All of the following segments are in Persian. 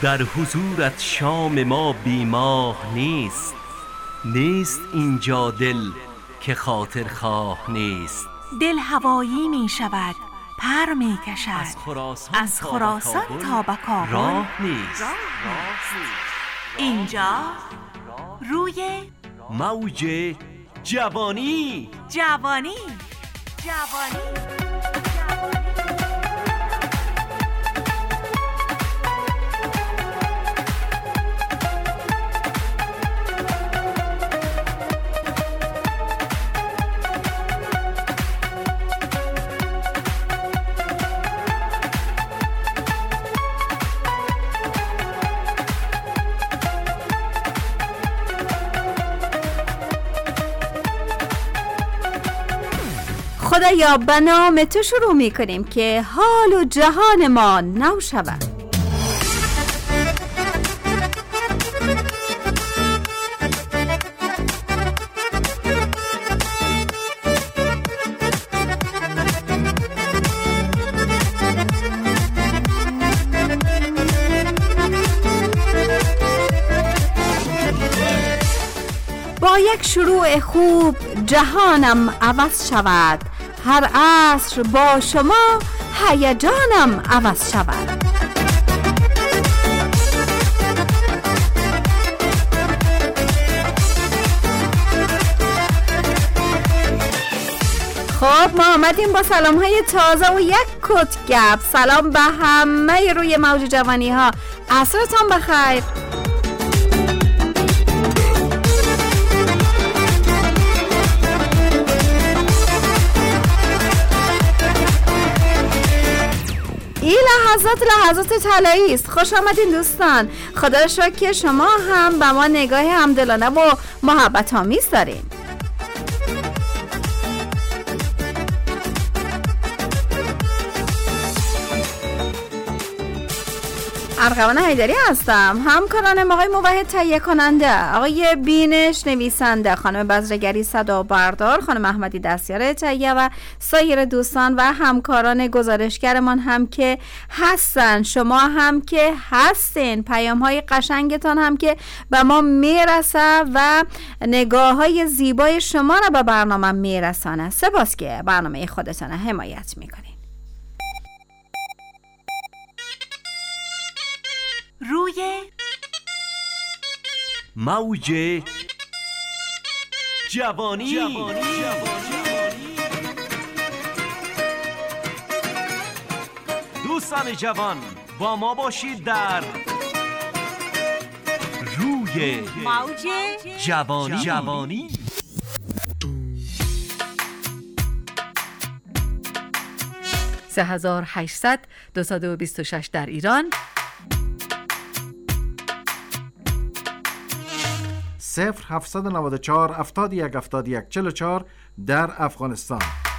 در حضورت شام ما بیماه نیست. نیست اینجا دل که خاطر خواه نیست. دل هوایی می شود، پر می کشد، از خراسان تا به کابل راه نیست. اینجا روی موج جوانی. جوانی. خدایا به نام تو شروع می کنیم که حال و جهان ما نو شود. با یک شروع خوب جهانم عوض شود، هر عصر با شما هیجانم عوض شود. خب ما آمدیم با سلام های تازه و یک کت گپ. سلام به همه روی موج جوانی ها، عصرتان بخیر. این لحظات طلایی است. خوش آمدین دوستان. خدا را شکر که شما هم به ما نگاه همدلانه و محبت آمیز دارین. ارغوان حیدری هستم. همکارانم آقای موحد تهیه کننده، آقای بینش نویسنده، خانم بزرگری صدا بردار، خانم احمدی دستیار تهیه و سایر دوستان و همکاران گزارشگرمان هم که هستن. شما هم که هستین. پیام های قشنگتان هم که به ما میرسه و نگاه های زیبای شما را به برنامه میرسانه. سپاس که برنامه خودتان حمایت میکنین. روی موج جوانی. دوستان جوان با ما باشید در روی موج جوانی. 3800 226 در ایران، 0794 71 71 44 در افغانستان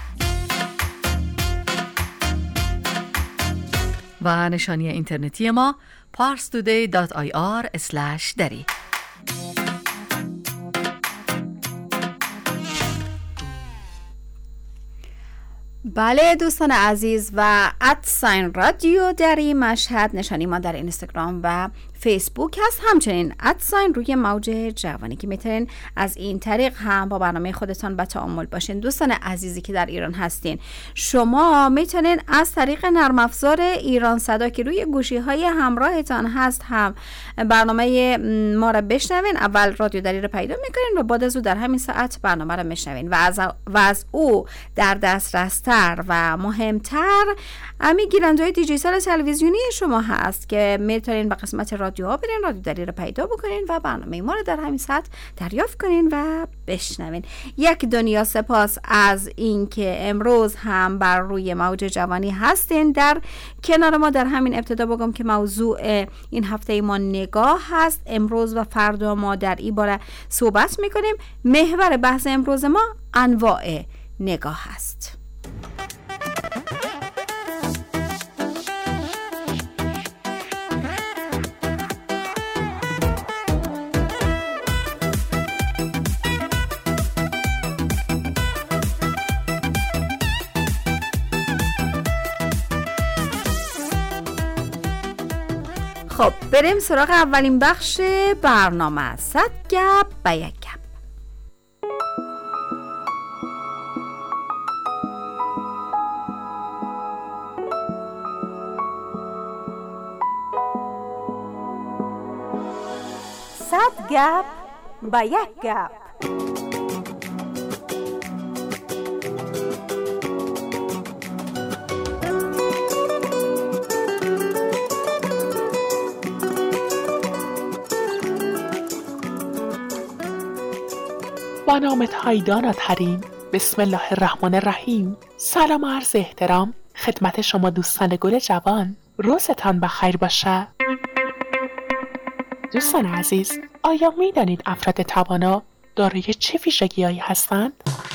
و نشانی اینترنتی ما parstoday.ir/dari. بله دوستان عزیز، و @ساین رادیو دری مشهد نشانی ما در اینستاگرام و فیسبوک هست. همچنین @ساین روی موج جوانی که میتونین از این طریق هم با برنامه خودتان به تعامل باشین. دوستان عزیزی که در ایران هستین، شما میتونین از طریق نرم افزار ایران صدا که روی گوشی های همراهتان هست هم برنامه ما را بشنوین. اول رادیو دری رو پیدا میکنین و بعد از او در همین ساعت برنامه را میشنوین و از او در دسترس تر و مهمتر امی گیرنده‌های دیجیتال تلویزیونی شما هست که میتونین به قسمت رادیو ها برین، رادیو دری رو پیدا بکنین و برنامه ما رو در همین ساعت دریافت کنین و بشنوین. یک دنیا سپاس از اینکه امروز هم بر روی موج جوانی هستین. در کنار ما در همین ابتدا بگم که موضوع این هفته ما نگاه هست. امروز و فردا ما در این باره صحبت میکنیم. محور بحث امروز ما انواع نگاه هست. خب بریم سراغ اولین بخش برنامه، 100 گپ و یک گپ. صد گپ و یک گپ. با نام تایدانا ترین، بسم الله الرحمن الرحیم. سلام و عرض احترام خدمت شما دوستان گل جوان، روزتان بخیر باشه. دوستان عزیز، آیا می دانید افراد توانا دارای چه ویژگی‌هایی هستند؟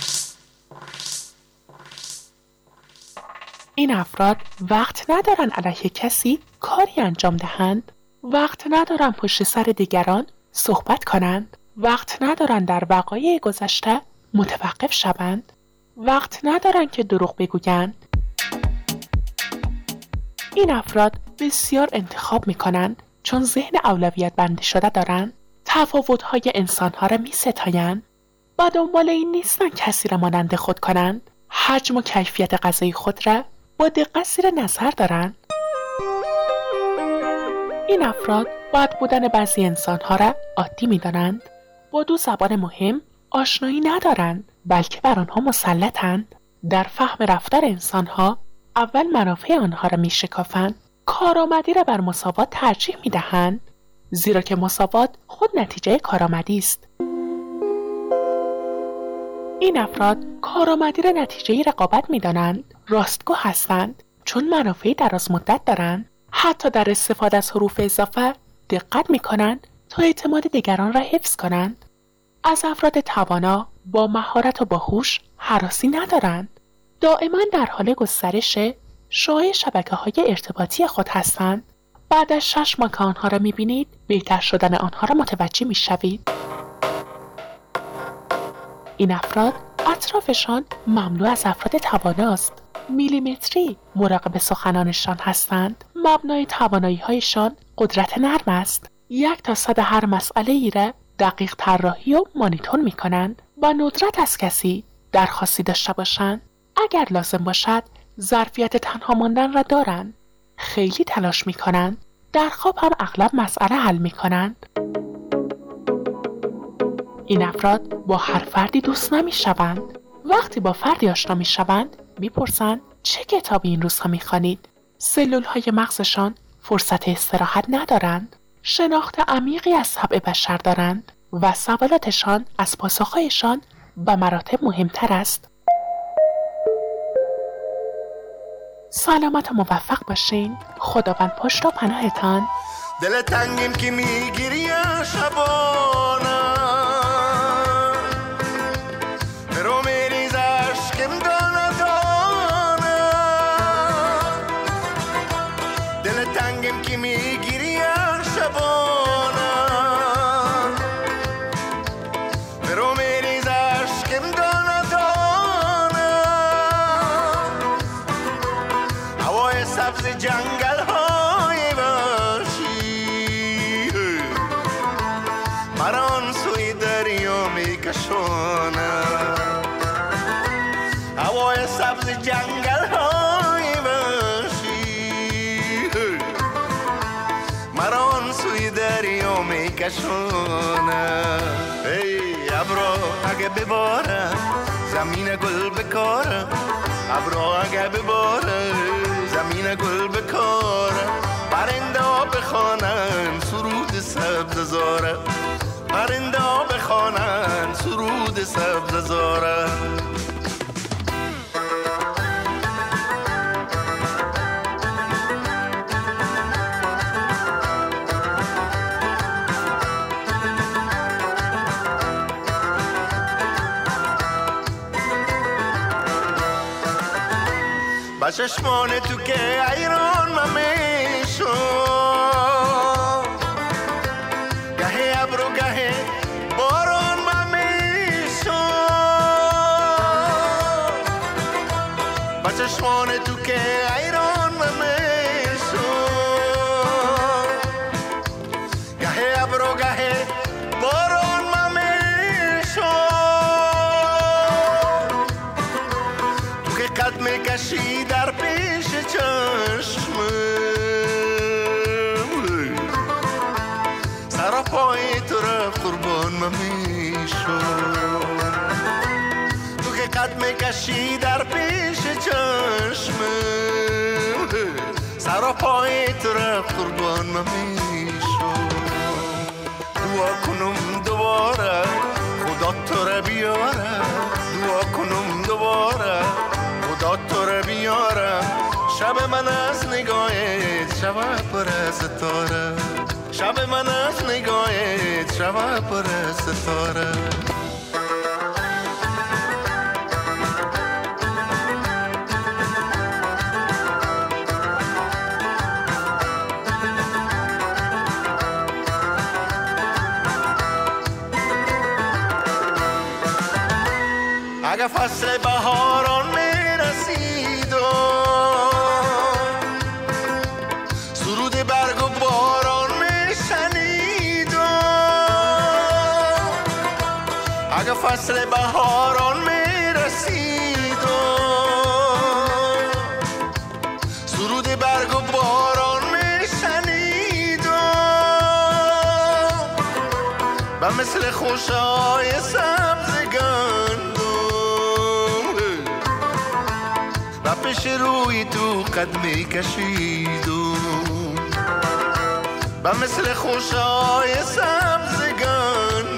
این افراد وقت ندارن علیه کسی کاری انجام دهند، وقت ندارن پشت سر دیگران صحبت کنند، وقت ندارن در وقایع گذشته متوقف شوند، وقت ندارن که دروغ بگویند. این افراد بسیار انتخاب می‌کنند چون ذهن اولویت بندی شده دارند، تفاوت‌های انسان‌ها را می‌ستایند، با دنبال این نیستن کسی را مانند خود کنند، حجم و کیفیت غذای خود را با دقت زیر نظر دارند. این افراد باید بودن بعضی انسان‌ها را عادی می‌دانند، با دو زبان مهم آشنایی ندارند بلکه بر آنها مسلطند. در فهم رفتار انسان‌ها اول منافع آنها را می‌شکافند، کارآمدی را بر مساوات ترجیح می‌دهند، زیرا که مساوات خود نتیجه کارآمدی است. این افراد کارآمدی را نتیجه رقابت می‌دانند، راستگو هستند چون منافع دراز مدت دارند. حتی در استفاده از حروف اضافه دقت می‌کنند تا اعتماد دیگران را حفظ کنند. از افراد توانا با مهارت و باهوش هراسی ندارند. دائما در حال گسترش شایع شبکه‌های ارتباطی خود هستند. بعد از 6 ماه که آنها را می‌بینید، بهتر شدن آنها را متوجه می‌شوید. این افراد اطرافشان مملو از افراد تواناست. میلیمتری مراقب سخنانشان هستند. مبنای توانایی‌هایشان قدرت نرم است. 1 تا 100 هر مسئله ای را دقیق طراحی و مانیتور می‌کنند. با ندرت از کسی درخواستی داشته باشند. اگر لازم باشد ظرفیت تنها ماندن را دارند. خیلی تلاش می‌کنند. در خواب هم اغلب مسئله حل می‌کنند. این افراد با هر فردی دوست نمی‌شوند. وقتی با فردی آشنا می‌شوند می‌پرسند چه کتابی این روزها می‌خوانید؟ سلول‌های مغزشان فرصت استراحت ندارند. شناخت عمیقی از طبع بشر دارند و سوالاتشان از پاسخ‌هایشان به مراتب مهمتر است. سلامت و موفق باشین. خداوند پشت و پناهتان. دل تنگیم که میگیری شبانه رو میریز عشقم دانه دانه. دل تنگیم که میگیری شبانه رو میریز عشقم دانه دانه. هوای سبز جنگل های وحشی مران سوی دریا میکشونه. هوای سبز جنگل های وحشی مران سوی دریا میکشونه. ای ابرو اگه بباره زمین گل بکاره، ابرو اگه بباره زمین گل بکاره. پرنده ها بخوانن سرود سبز زاره، پرنده ها بخوانن سرود سبز زاره. با چشمان تو که ایران ممیشو، گهه ابرو گهه باران ممیشو. با چشمان تو که ایران ممیشو، قد میکشی در پیش چشمم، سر پای تو رفت قربان من میشم. تو که قد میکشی در پیش چشمم، سر پای تو رفت قربان من میشم. دعا کنم دوباره خدا تو را بیاره، دعا کنم دوباره خدا تو را بیاره. شب من از نگاهت شب پر از ستاره، شب من از نگاهت شب پر از ستاره. اگه فصل بهاران میرسید و سرود برگ و باران میشنید و اگه فصل بهاران میرسید و سرود برگ و باران میشنید و مثل خوشای سبزگان و پیش روی تو قد میکشیدم و مثل خوشای سبزگان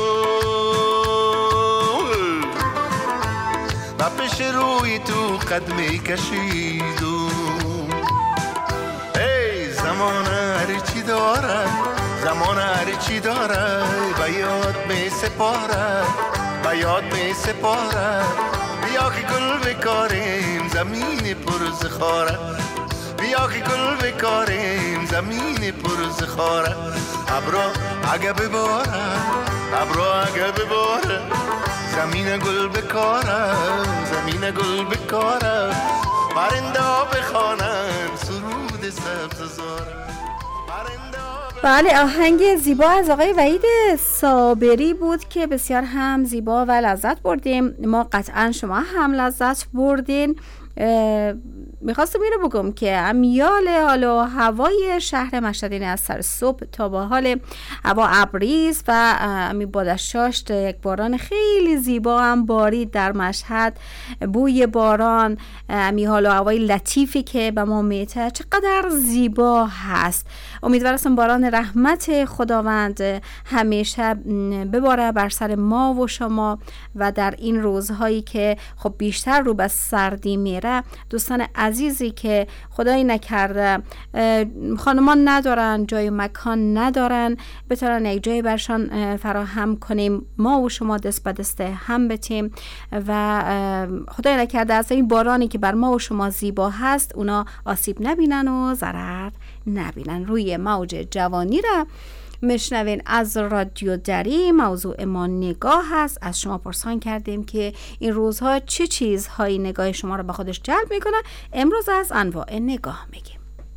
و پیش روی تو قد میکشیدم. ای زمان هر چی داره، زمان هر چی داره به یاد می سپاره، به یاد می سپاره. بیا که گل بکاریم زمین پر خاره، بیا که گل بکاریم زمین پر خاره. ابرا اگه بباره، ابرا اگه بباره، زمین گل بکاره، زمین گل بکاره. پرنده بخوانن سرود سبززاره. بله، آهنگ زیبا از آقای وحید صابری بود که بسیار هم زیبا و لذت بردیم. ما قطعا شما هم لذت بردین. میخواستم اینو بگم که امیال حال و هوای شهر مشهد از سر صبح تا با حال هوا ابریز و امی بادشاشت یک باران خیلی زیبا هم بارید در مشهد. بوی باران، امی حال و هوای لطیفی که به ما میته چقدر زیبا هست. امیدوارم باران رحمت خداوند همیشه بباره بر سر ما و شما و در این روزهایی که خب بیشتر رو به سردی میره. دوستان عزیزی که خدایی نکرده خانمان ندارن، جای مکان ندارن، بتونن یک جای برشان فراهم کنیم، ما و شما دست به دست هم بتیم و خدایی نکرده از این بارانی که بر ما و شما زیبا هست اونا آسیب نبینن و ضرر نبینن. روی موج جوانی را مشنوین از رادیو دری. موضوع ما نگاه هست. از شما پرسان کردیم که این روزها چه چیزهایی نگاه شما را به خودش جلب میکنه. امروز از انواع نگاه میگیم.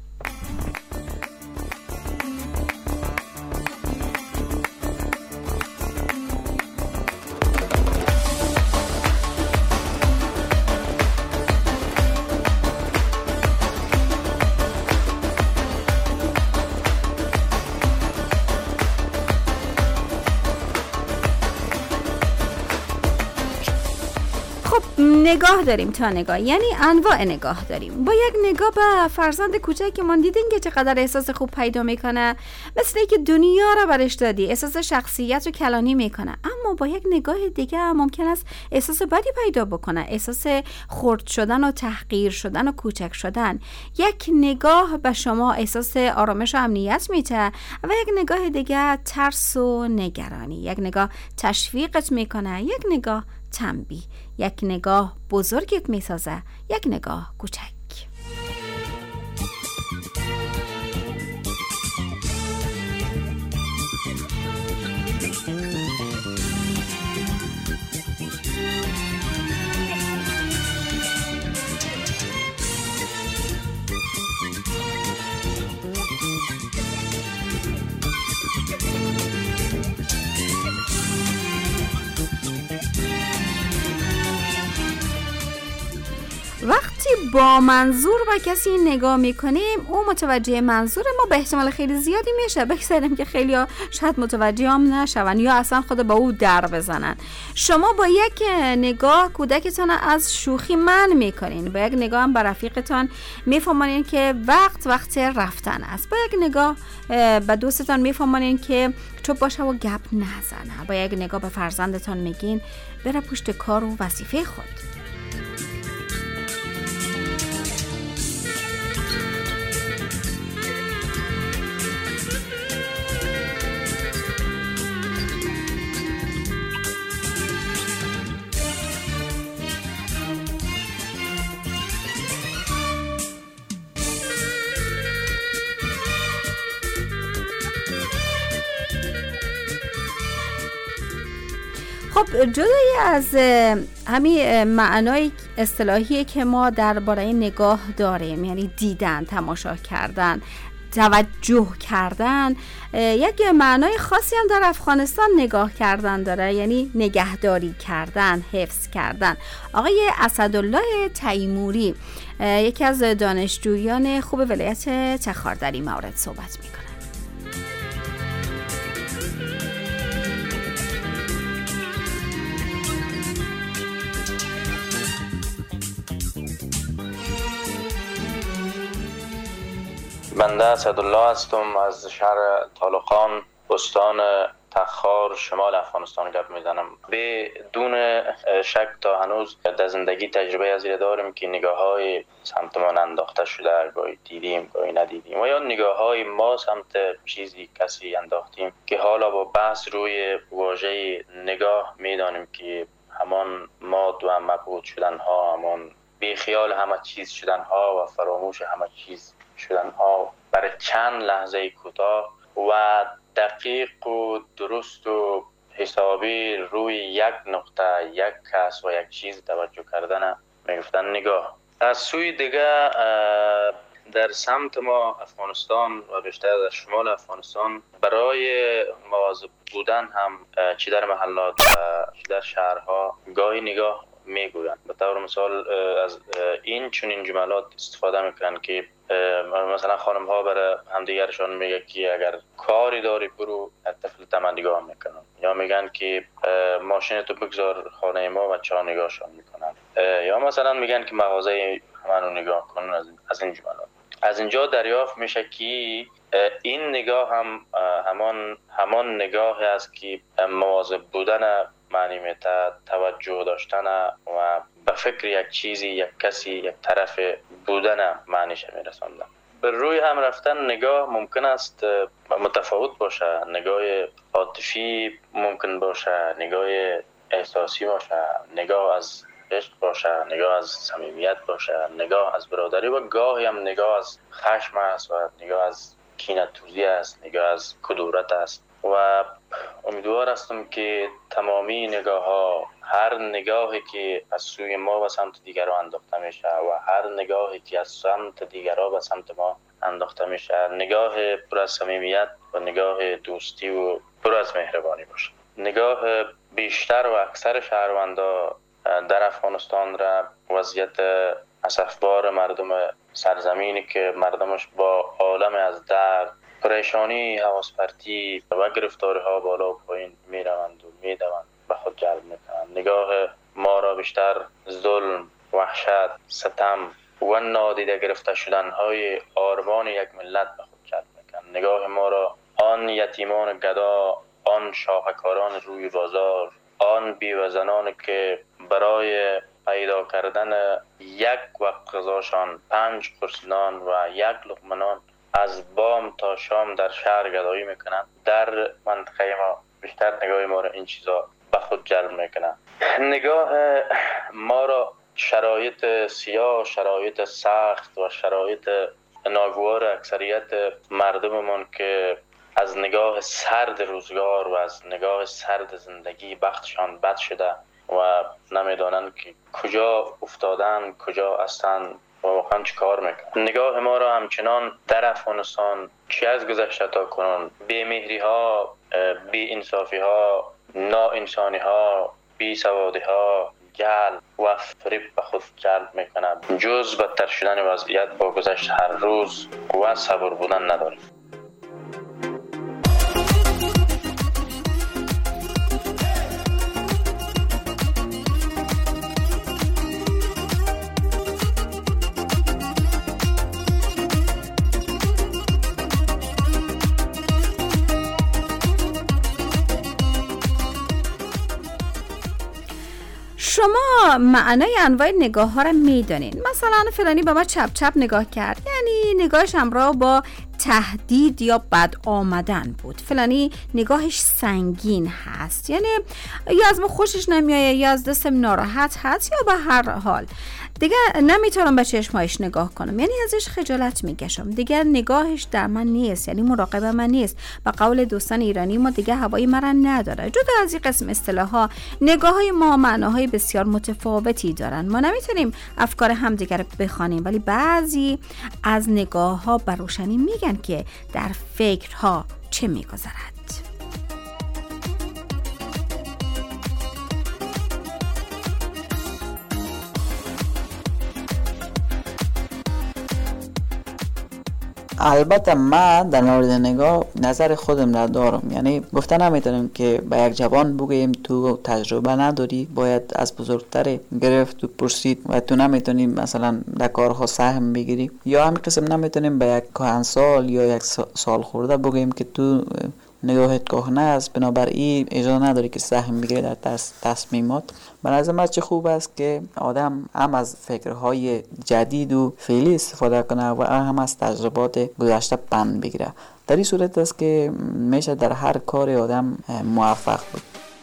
نگاه داریم تا نگاه، یعنی انواع نگاه داریم. با یک نگاه به فرزند کوچک که من دیدین که چقدر احساس خوب پیدا میکنه، مثل اینکه دنیا را برش دادی، احساس شخصیت و کلانی میکنه. اما با یک نگاه دیگه ممکن است احساس بدی پیدا بکنه، احساس خرد شدن و تحقیر شدن و کوچک شدن. یک نگاه به شما احساس آرامش و امنیت میده و یک نگاه دیگه ترس و نگرانی. یک نگاه تشویقت میکنه، یک نگاه تنبیه. یک نگاه بزرگت میسازه، یک نگاه کوچک. وقتی با منظور به کسی نگاه میکنیم او متوجه منظور ما به احتمال خیلی زیادی میشه، بگذاریم که خیلی ها شاید متوجه هم نشون یا اصلا خود با او در بزنن. شما با یک نگاه کودکتان از شوخی منع میکنین، با یک نگاه هم به رفیقتان میفهمانین که وقت رفتن است، با یک نگاه به دوستتان میفهمانین که چوب باشه و گپ نزنه، با یک نگاه به فرزندتان میگین بره پشت کار و وظیفه خود. خب جدای از همین معنای اصطلاحی که ما درباره نگاه داریم، یعنی دیدن، تماشا کردن، توجه کردن، یک معنای خاصی هم در افغانستان نگاه کردن داره، یعنی نگهداری کردن، حفظ کردن. آقای اسدالله تیموری یکی از دانشجویان خوب ولایت تخار در این مورد صحبت میکنه. بنده اسدالله هستم، از شهر طالقان، استان تخار، شمال افغانستان گپ میزنم. بدون شک تا هنوز در زندگی تجربه از این داریم که نگاه های سمت ما انداخته شده، گاهی دیدیم گاهی ندیدیم، و یا نگاه های ما سمت چیزی کسی انداختیم که حالا با بحث روی واژه نگاه میدانیم که همان ماد و مبعوث شدن ها، همان بی خیال همه چیز شدن ها و فراموش همه چیز شدن ها برای چند لحظه کوتاه و دقیق و درست و حسابی روی یک نقطه، یک کس و یک چیز توجه کردن میگفتن نگاه. از سوی دیگه در سمت ما افغانستان و بیشتر در شمال افغانستان برای مواظب بودن هم چی در محلات و چی در شهرها گاهی نگاه میگویند. به طور مثال از این چنین جملات استفاده میکنن که مثلا خانم ها برای همدیگرشان میگه که اگر کاری داری برو طفلت من نگاه میکنن، یا میگن که ماشین تو بگذار خانه ما و چه نگاهشان میکنن، یا مثلا میگن که مغازه منو نگاه کنن. از این جملات از اینجا دریافت میشه که این نگاه هم همان نگاهی است که مواظب بودن معنی میده، توجه داشتن و به فکر یک چیزی، یک کسی، یک طرف بودن معنیش میرساندن. بر روی هم رفتن نگاه ممکن است متفاوت باشه، نگاه عاطفی ممکن باشه، نگاه احساسی باشه، نگاه از عشق باشه، نگاه از صمیمیت باشه، نگاه از برادری، و گاهی هم نگاه از خشم است و نگاه از کینه‌توزی است، نگاه از کدورت است. و امیدوار هستم که تمامی نگاه ها، هر نگاهی که از سوی ما و سمت دیگران انداخته میشه و هر نگاهی که از سمت دیگران و سمت ما انداخته میشه، نگاه پر از صمیمیت و نگاه دوستی و پر از مهربانی باشه. نگاه بیشتر و اکثر شهروندا در افغانستان را وضعیت اسفبار مردم سرزمینی که مردمش با عالم از درد، پریشانی، حواس‌پرتی و گرفتاری ها بالا و پایین میروند و میدوند به خود جلب میکنند. نگاه ما را بیشتر ظلم، وحشت، ستم و نادیده گرفته شدن های آرمان یک ملت به خود جلب میکنند. نگاه ما را آن یتیمان گدا، آن شاهکاران روی بازار، آن بیوه‌زنانی که برای پیدا کردن یک وقت غذاشان 5 قرص نان و 1 لقمه نان از بام تا شام در شهر گدایی میکنند. در منطقه ما بیشتر نگاه ما را این چیزا به خود جلب میکنند. نگاه ما را شرایط سیاه، شرایط سخت و شرایط ناگوار اکثریت مردممان که از نگاه سرد روزگار و از نگاه سرد زندگی بختشان بد شده و نمیدانند که کجا افتادن، کجا هستند و واقعا چی کار میکنن. نگاه ما را همچنان در افغانستان چی از گذشته تا کنون بی‌مهری ها، بی انصافی ها، ناانسانی ها، بی سوادی ها، جلب و فریب به خود جلب میکنه. جز بدتر شدن وضعیت با گذشت هر روز و صبر بودن نداریم. شما معنای انواع نگاه ها رو میدانین. مثلا فلانی به ما چپ چپ نگاه کرد، یعنی نگاهش همراه با تهدید یا بد آمدن بود. فلانی نگاهش سنگین هست، یعنی یا از ما خوشش نمیایه یا از دستم ناراحت هست یا به هر حال دیگه نمیتونم به چشمایش نگاه کنم، یعنی ازش خجالت میکشم، دیگه نگاهش در من نیست، یعنی مراقب من نیست. به قول دوستان ایرانی ما دیگه هوای مرا نداره. جدا از این قسم اصطلاح‌ها نگاه های ما معناهای بسیار متفاوتی دارن. ما نمیتونیم افکار همدیگر رو بخوانیم، ولی بعضی از نگاه ها به روشنی میگن که در فکرها چه میگذرد. البته من در مورد نگاه نظر خودم ندارم، یعنی گفته نمیتونیم که به یک جوان بگوییم تو تجربه نداری، باید از بزرگتر گرفت و پرسید و تو نمیتونیم مثلا در کارها سهم بگیری، یا همین قسم نمیتونیم به یک کهنسال یا یک سال خورده بگوییم که تو نگاهت کهنه است، بنابراین اجازه نداری که سهم بگیری در تصمیمات. به نظر من چه خوب است که آدم هم از فکرهای جدید و فعلی استفاده کنه و هم از تجربات گذشته پند بگیره. در این صورت است که میشه در هر کار آدم موفق بود.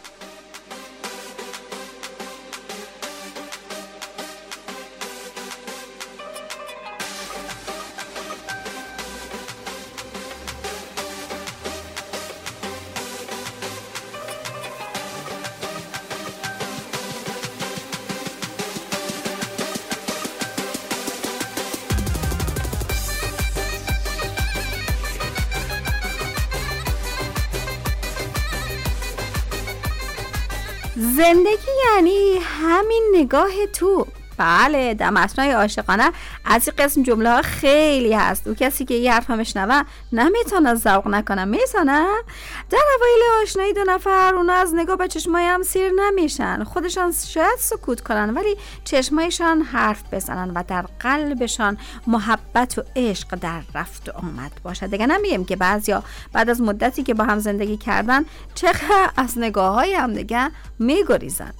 زندگی یعنی همین نگاه تو. بله، در متن‌های عاشقانه از این قسم جمله ها خیلی هست. او کسی که یه حرف میشنوه نمیتونه ذوق نکنه، میزنه. در اوایل آشنایی دو نفر اونا از نگاه به چشمای هم سیر نمیشن، خودشان شاید سکوت کنن ولی چشمایشان حرف بزنن و در قلبشان محبت و عشق در رفت و آمد باشه. دیگه نمیگم که بعضیا بعد از مدتی که با هم زندگی کردن چقدر از نگاه‌های هم دیگه میگریزن.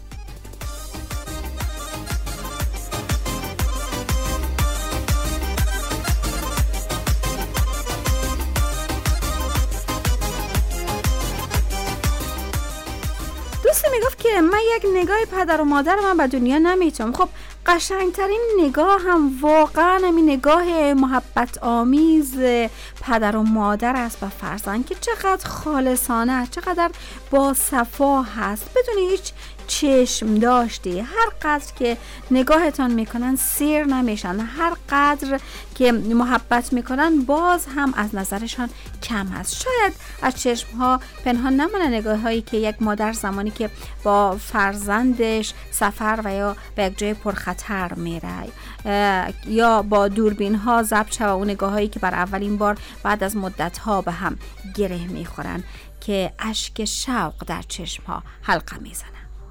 دوستی میگفت که من یک نگاه پدر و مادر من به دنیا نمیتونم. خب قشنگترین نگاه هم واقعا همین نگاه محبت آمیز پدر و مادر است به فرزند که چقدر خالصانه، چقدر با صفا هست، بدون هیچ چشم داشتی. هر قدر که نگاهتان میکنن سیر نمیشن، هر قدر که محبت میکنن باز هم از نظرشان کم هست. شاید از چشم ها پنهان نمونه نگاه هایی که یک مادر زمانی که با فرزندش سفر و یا به یک جای پرخطر میره یا با دوربین ها ضبط شده و اون نگاه هایی که بر اولین بار بعد از مدت ها به هم گره میخورن که اشک شوق در چشم ها حلقه میزنن.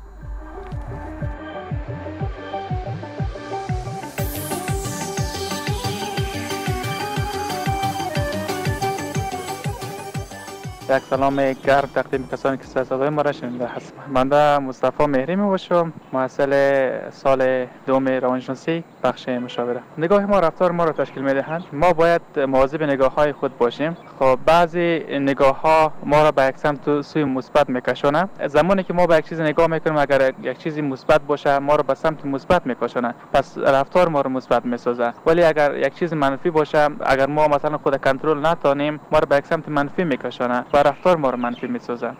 یک سلام گرم تقدیم کسانی که صدای ما را شنیده هستم. من مصطفی مهری میباشم، محصل سال دوم روانشناسی بخش مشاوره. نگاه ما رفتار ما را تشکیل میدهند. ما باید مواظب نگاه های خود باشیم. خب بعضی نگاه ها ما را به یک سمت سوی مثبت میکشونه. زمانی که ما به یک چیز نگاه میکنیم اگر یک چیزی مثبت باشه ما را به سمت مثبت میکشونه، پس رفتار ما را مثبت میسازه. ولی اگر یک چیز منفی باشه، اگر ما مثلا خود کنترل نتونیم ما را به یک سمت منفی میکشونه و رفتار ما رو منفی میسازه.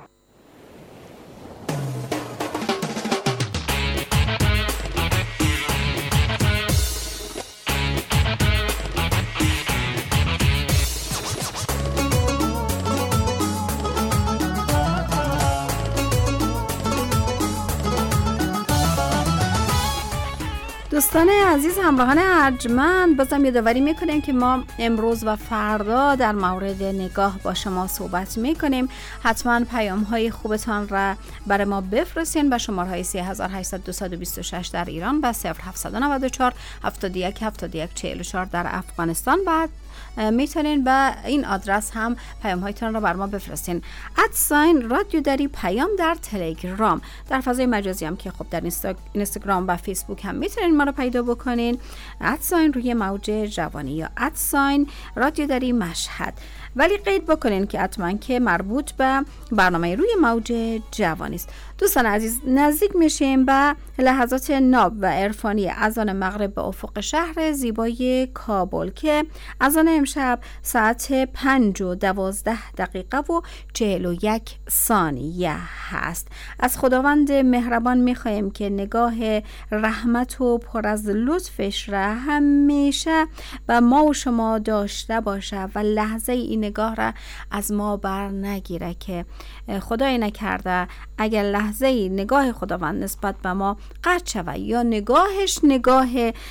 دوستان عزیز همراهان ارجمند، بازم یادآوری میکنیم که ما امروز و فردا در مورد نگاه با شما صحبت میکنیم. حتما پیام های خوبتان را برای ما بفرستین به شماره های 3800 در ایران و 0794 71 71 44 در افغانستان. بعد میتونین به این آدرس هم پیام هایتان را بر ما بفرستین. @رادیو دری پیام در تلگرام، در فضای مجازی هم که خب در اینستاگرام و فیسبوک هم میتونین ما رو پیدا بکنین. روی موج جوانی یا رادیو دری مشهد، ولی قید بکنین که حتما که مربوط به برنامه روی موج جوانی است. دوستان عزیز، نزدیک میشیم به لحظات ناب و عرفانی اذان مغرب به افق شهر زیبای کابل که اذان امشب ساعت 5:12 و 41 ثانیه هست. از خداوند مهربان میخواهیم که نگاه رحمت و پر از لطفش را همیشه به ما و شما داشته باشه و لحظه این نگاه را از ما بر نگیره، که خدای نکرده اگر لحظه نگاه خداوند نسبت به ما قطع شود یا نگاهش نگاه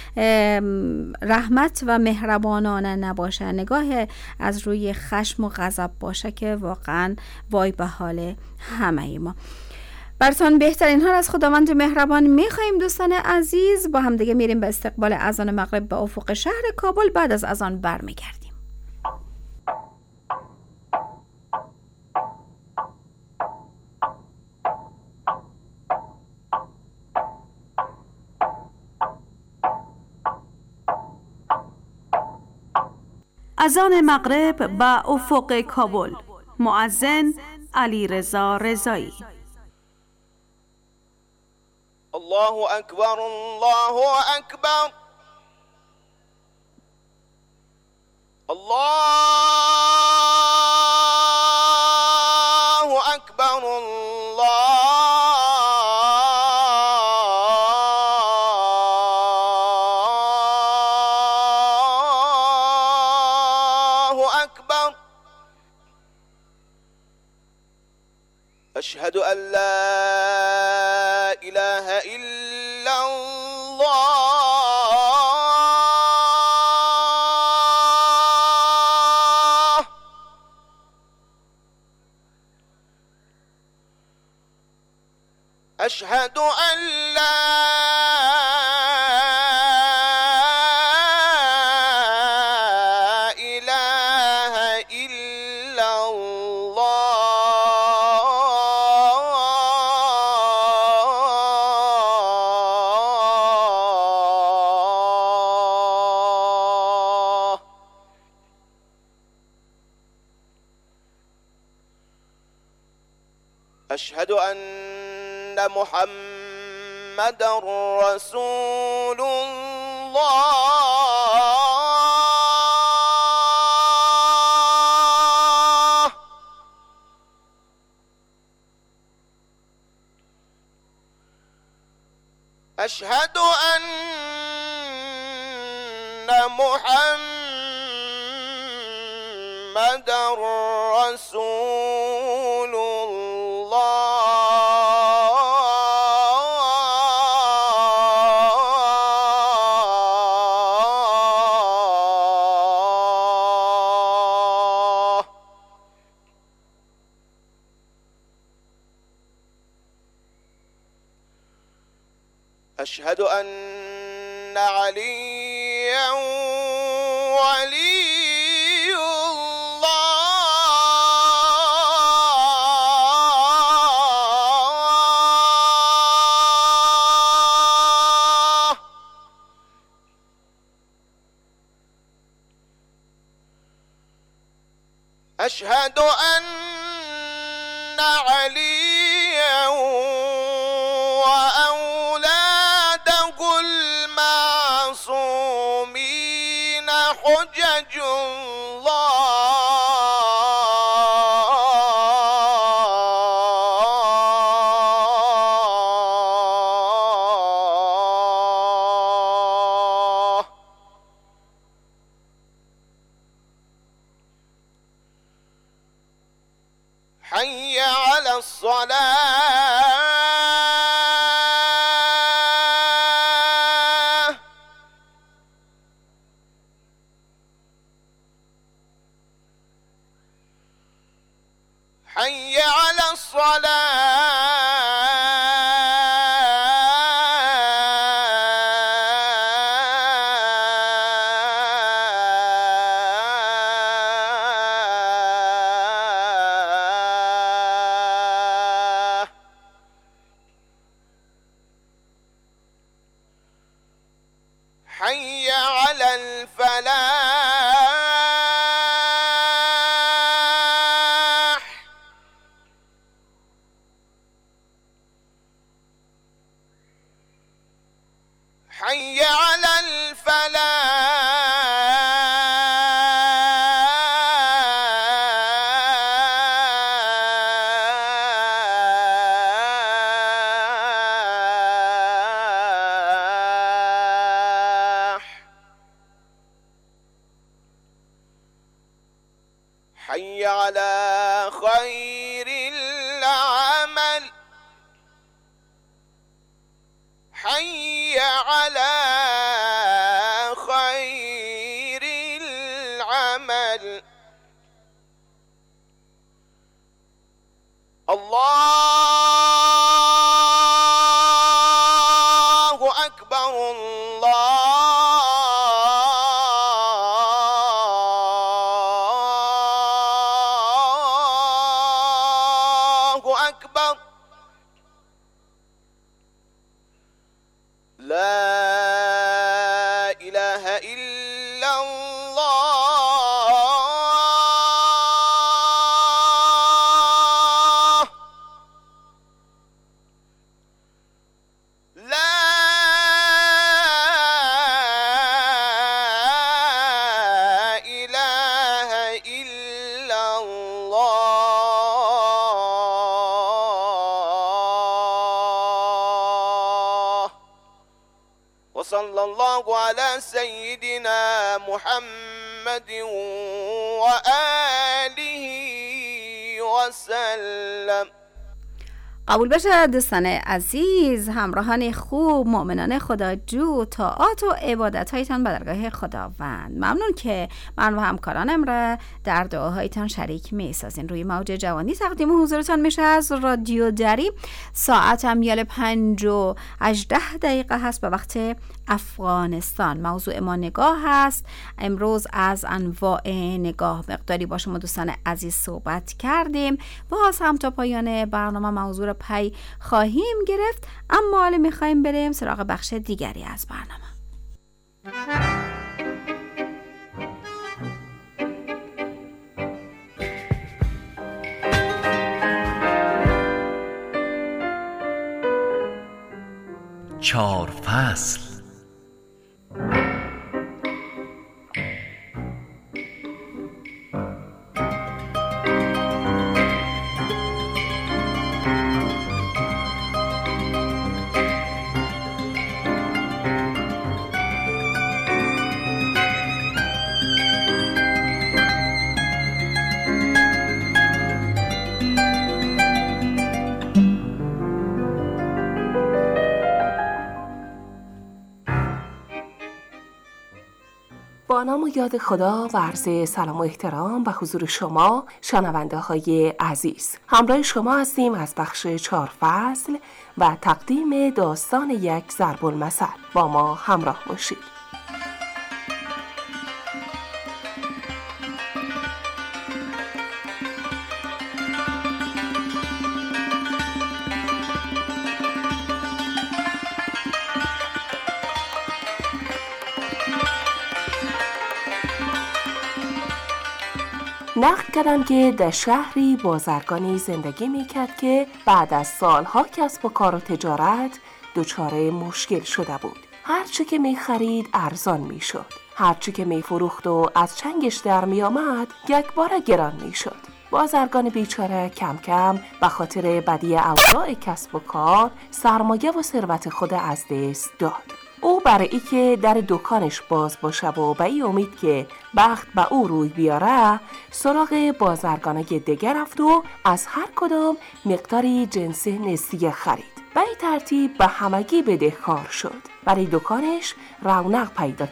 رحمت و مهربانانه نباشه، نگاه از روی خشم و غضب باشه، که واقعا وای به حال همه ما. براتون بهترین ها از خداوند مهربان میخواییم. دوستان عزیز، با هم دیگه میریم به استقبال اذان مغرب به افق شهر کابل. بعد از اذان برمیگردیم. اذان مغرب به افق کابل. مؤذن علیرضا رضایی. الله اکبر، الله اکبر، الله اکبر، أشهد أن لا إله إلا الله. أشهد أن لا إله إلا الله. أشهد أن محمد رسول الله. أشهد أن محمد رسول أشهد أن عليا ولي الله. أشهد أن عليا المعصومين حجج الله. حي على الصلاة. حي على الفلاح حي على حي على خير العمل حي على خير العمل الله أكبر الله أكبر لا إله إلا الله لا إله إلا الله وصلى الله على سيدنا محمد وآله وسلم. قبول بشه دوستان عزیز، همراهان خوب، مؤمنان خداجو، طاعات و عبادت هایتان به درگاه خداوند. ممنون که من و همکارانم را در دعاهایتان شریک می سازین. روی موج جوانی تقدیم حضورتان میشه از رادیو دری. ساعت امیال 5:18 هست به وقت افغانستان. موضوع ما نگاه هست. امروز از انواع نگاه مقداری با شما دوستان عزیز صحبت کردیم. باز هم تا پایان برنامه موضوع رو پی خواهیم گرفت، اما حالا میخوایم بریم سراغ بخش دیگری از برنامه. چهار فصل. با نام و یاد خدا و عرض سلام و احترام به حضور شما شنونده های عزیز. همراه شما هستیم از بخش 4 فصل و تقدیم داستان یک ضرب المثل. با ما همراه باشید. نقل کردن که در شهری بازرگانی زندگی میکرد که بعد از سالها کسب و کار و تجارت دچار مشکل شده بود. هرچی که میخرید ارزان میشد، هرچی که میفروخت و از چنگش در میآمد یک بار گران میشد. بازرگان بیچاره کم کم به خاطر بدی اوضاع کسب و کار سرمایه و ثروت خود از دست داد. او برای ای که در دکانش باز باشه و به این امید که بخت به او روی بیاره سراغ بازرگانه دیگر رفت و از هر کدام مقداری جنس نسیه خرید. به این ترتیب به همگی بدهکار شد. برای دکانش رونق پیدا کرد.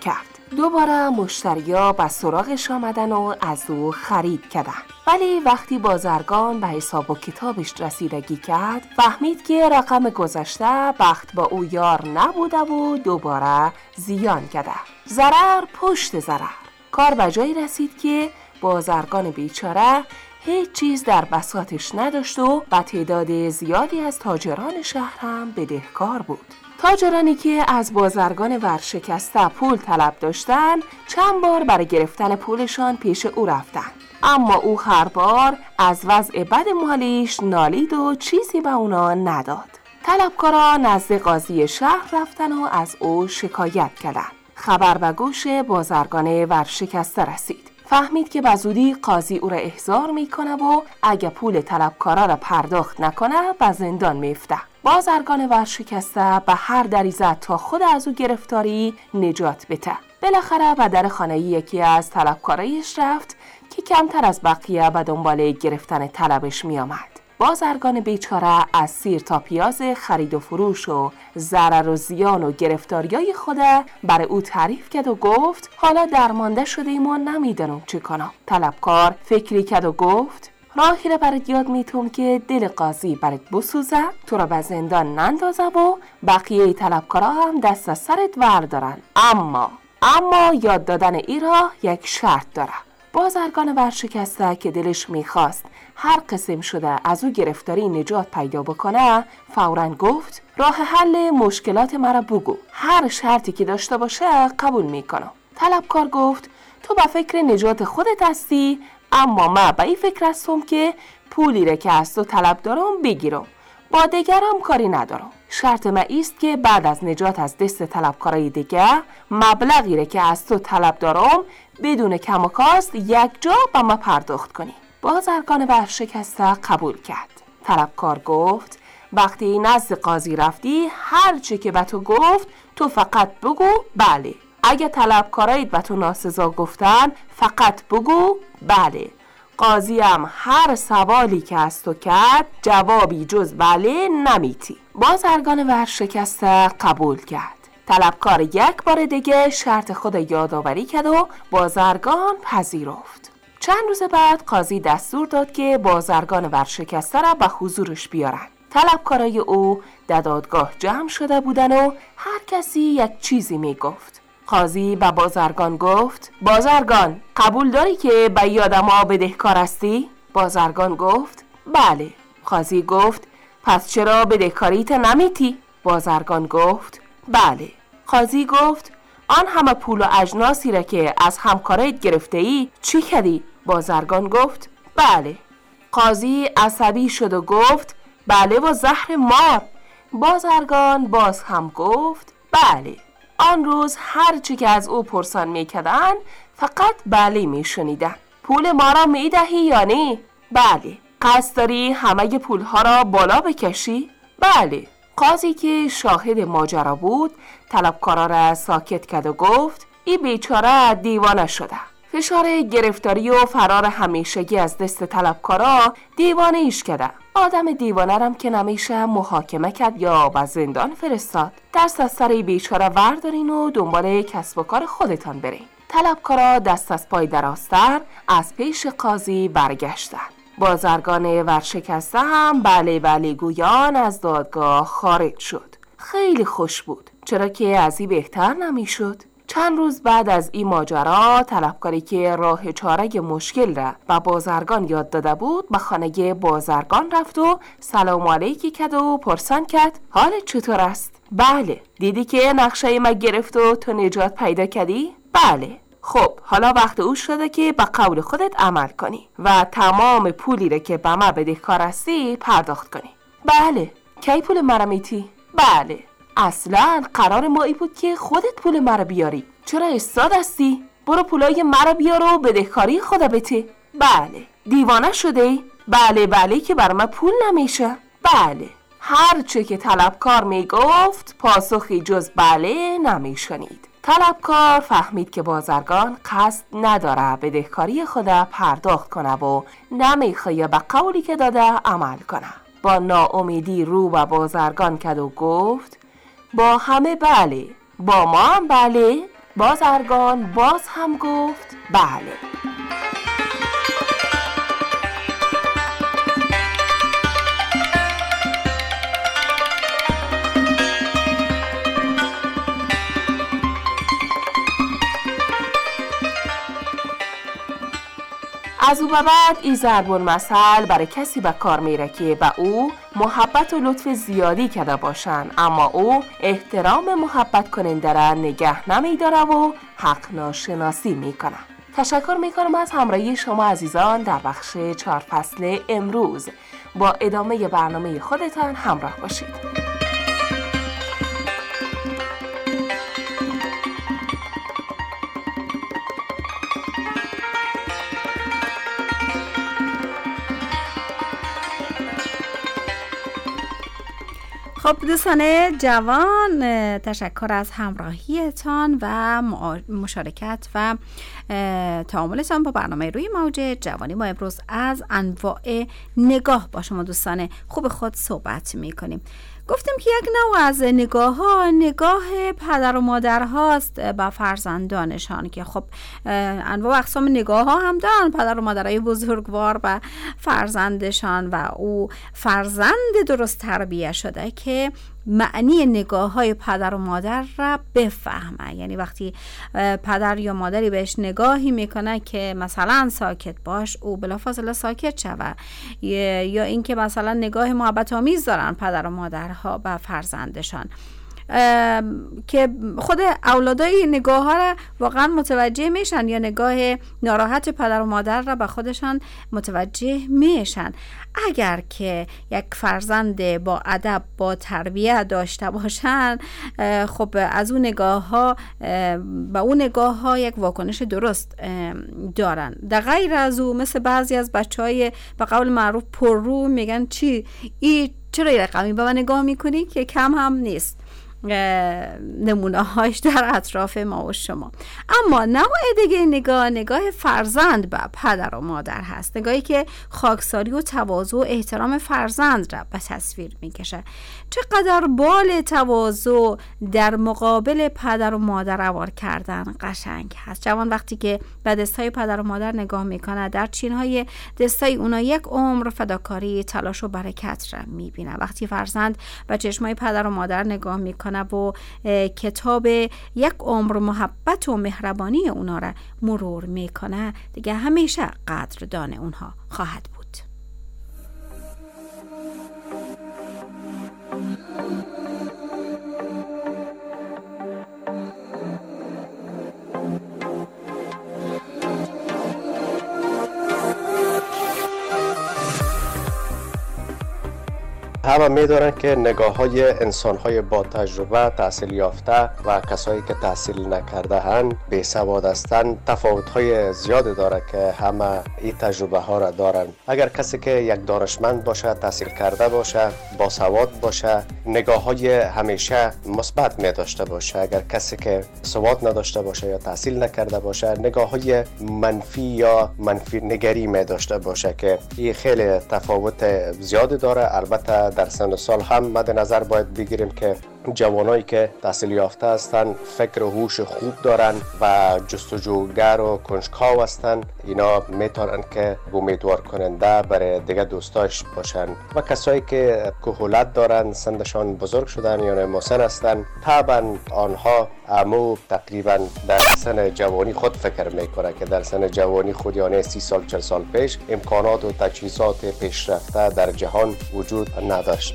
دوباره مشتریا به سراغش آمدن و از او خرید کردن. ولی وقتی بازرگان به حساب و کتابش رسیدگی کرد، فهمید که رقم گذشته بخت با او یار نبوده و دوباره زیان کرده. ضرر پشت ضرر. کار به جایی رسید که بازرگان بیچاره هیچ چیز در بساطش نداشت و با تعداد زیادی از تاجران شهر هم بدهکار بود. تاجرانی که از بازرگان ورشکسته پول طلب داشتن چند بار برای گرفتن پولشان پیش او رفتن، اما او هر بار از وضع بد مالیش نالید و چیزی به اونا نداد. طلبکارا نزد قاضی شهر رفتن و از او شکایت کردن. خبر به گوش بازرگان ورشکسته رسید. فهمید که بزودی قاضی او را احضار میکنه و اگه پول طلبکارا را پرداخت نکنه به زندان میفته. بازرگان ورشکسته به هر دری زد تا خود از او گرفتاری نجات بده. بالاخره به در خانه یکی از طلبکارایش رفت که کمتر از بقیه به دنبال گرفتن طلبش می آمد. بازرگان بیچاره از سیر تا پیاز خرید و فروش و ضرر و زیان و گرفتاریای خود برای او تعریف کرد و گفت حالا درمانده شدیم و نمیدونم چی کنم. طلبکار فکری کرد و گفت راهی را برات یاد میتونم که دل قاضی برات بسوزه، تو را به زندان نندازه و بقیه طلبکارا هم دست از سرت وردارن. اما یاد دادن ای را یک شرط داره. بازرگان ورشکسته که دلش میخواست هر قسم شده از او گرفتاری نجات پیدا بکنه فوراً گفت راه حل مشکلات مرا بگو، هر شرطی که داشته باشه قبول میکنم. طلبکار گفت تو به فکر نجات خودت هستی، اما من به این فکر هستم که پولی را که از تو طلب دارم بگیرم، با دیگرم کاری ندارم. شرط من ایست که بعد از نجات از دست طلبکارای دیگه مبلغی را که از تو طلب دارم بدون کم و کاست یک جا به من پرداخت کنی. بازرگان ورشکسته قبول کرد. طلبکار گفت وقتی نزد قاضی رفتی هر چی که به تو گفت تو فقط بگو بله. اگه طلبکارایت به تو ناسزا گفتن فقط بگو بله. قاضی هم هر سوالی که از تو کرد جوابی جز بله نمیتی. بازرگان ورشکسته قبول کرد. طلبکار یک بار دیگه شرط خود یادآوری کرد و بازرگان پذیرفت. چند روز بعد قاضی دستور داد که بازرگان ورشکسته را به حضورش بیارن. طلبکارای او در دادگاه جمع شده بودن و هر کسی یک چیزی میگفت. قاضی به بازرگان گفت بازرگان قبول داری که به یادما بدهکار هستی؟ بازرگان گفت بله. قاضی گفت پس چرا بدهکاریت نمیتی؟ بازرگان گفت بله. قاضی گفت آن همه پول و اجناسی را که از همکارایت گرفته ای چی کردی؟ بازرگان گفت بله. قاضی عصبی شد و گفت بله و زهر مار. بازرگان باز هم گفت بله. آن روز هر چی که از او پرسان میکردن فقط بله میشنیدن. پول ما را میدهی یا نه؟ بله. قصد داری همه پولها را بالا بکشی؟ بله. قاضی که شاهد ماجرا بود طلبکارا را ساکت کرد و گفت این بیچاره دیوانه شده. فشار گرفتاری و فرار همیشگی از دست طلبکارا دیوانه ایش کرده. آدم دیوانه رم که نمیشه محاکمه کرد یا به زندان فرستاد. دست از سر بیچاره وردارین و دنبال کسب و کار خودتان برین. طلبکارا دست از پای دراستر از پیش قاضی برگشتن. بازرگان ورشکسته هم بله گویان از دادگاه خارج شد. خیلی خوش بود، چرا که از این بهتر نمیشد. چند روز بعد از این ماجرا طلبکاری که راه چاره مشکل را به بازرگان یاد داده بود به خانه بازرگان رفت و سلام علیکی کرد و پرسان کرد حالت چطور است؟ بله. دیدی که نقشه ما گرفت و تو نجات پیدا کردی؟ بله. خب حالا وقت او شده که به قول خودت عمل کنی و تمام پولی را که به ما بدهکار هستی پرداخت کنی. بله. کی پول مرا میتی؟ بله. اصلا قرار ما ای بود که خودت پول مرا بیاری. چرا استاد هستی؟ برو پولای مرا بیار و بدهکاری خدا بده. بله. دیوانه شده؟ بله که بر من پول نمیشه. بله. هر چه که طلبکار میگفت پاسخی جز بله نمیشنید. طلبکار فهمید که بازرگان قصد نداره بدهکاری خدا پرداخت کنه و نمیخواد به قولی که داده عمل کنه. با ناامیدی رو به بازرگان کرد و گفت با همه بله، با ما هم بله. بازرگان باز هم گفت بله. از او به بعد این ضرب المثل برای کسی به کار میره که به او محبت و لطف زیادی کرده باشن، اما او احترام محبت کننده را نگه نمیداره و حق ناشناسی میکنه. تشکر میکنم از همراهی شما عزیزان در بخش 4 فصل امروز. با ادامه برنامه خودتان همراه باشید. خب دوستان جوان، تشکر از همراهیتان و مشارکت و تعاملتان با برنامه روی موج جوانی. ما امروز از انواع نگاه با شما دوستان خوب خود صحبت میکنیم. گفتیم که یک نوع از نگاه پدر و مادر هاست با فرزندانشان که خب انواع و اقسام نگاه ها هم دارن پدر و مادرای بزرگوار و فرزندشان، و او فرزند درست تربیه شده که معنی نگاه های پدر و مادر را بفهمه. یعنی وقتی پدر یا مادری بهش نگاهی میکنه که مثلا ساکت باش، او بلافاصله ساکت شوه، یا اینکه مثلا نگاه محبت آمیز دارن پدر و مادرها به فرزندشان که خود اولادای نگاه ها را واقعا متوجه میشن، یا نگاه ناراحت پدر و مادر را به خودشان متوجه میشن. اگر که یک فرزند با ادب با تربیه داشته باشن، خب از اون نگاه ها به اون نگاه ها یک واکنش درست دارن. در غیر از او مثل بعضی از بچهای به قول معروف پررو میگن چرا این رقمی به من نگاه میکنی، که کم هم نیست نمونه هاش در اطراف ما و شما. اما نوع دیگه نگاه فرزند به پدر و مادر هست، نگاهی که خاکساری و تواضع و احترام فرزند را به تصویر میکشه. چقدر بال تواضع در مقابل پدر و مادر روار کردن قشنگ هست. جوان وقتی که به دستای پدر و مادر نگاه میکنه، در چینهای دستای اونا یک عمر فداکاری، تلاش و برکت را میبینه. وقتی فرزند به چشمای پدر و مادر نگاه میکنه و کتاب یک عمر محبت و مهربانی اونا را مرور میکنه، دیگه همیشه قدردان اونها خواهد بود. همه می‌دانند که نگاه‌های انسان‌های با تجربه، تحصیل یافته و کسایی که تحصیل نکرده هستند، بی‌سواد هستند، تفاوت‌های زیادی داره که همه این تجربه ها را دارند. اگر کسی که یک دانشمند باشه، تحصیل کرده باشه، با سواد باشه، نگاه‌های همیشه مثبت می‌داشته باشه. اگر کسی که سواد نداشته باشه یا تحصیل نکرده باشه، نگاه‌های منفی یا منفی نگری می‌داشته باشه که این خیلی تفاوت زیادی داره. البته در سن و سال هم مد نظر باید بگیریم که جوانایی که تحصیل یافته هستند فکر و هوش خوب دارن و جستجوگر و کنجکاو هستند. اینا میتونن که امیدوار کننده برای دیگه دوستاش باشن. و کسایی که کهولت دارن، سنشان بزرگ شدن یا مسن هستن، طبعا آنها تقریبا در سن جوانی خود فکر میکنه که در سن جوانی خود، یعنی 30 سال 40 سال پیش، امکانات و تجهیزات پیشرفته در جهان وجود نداشت.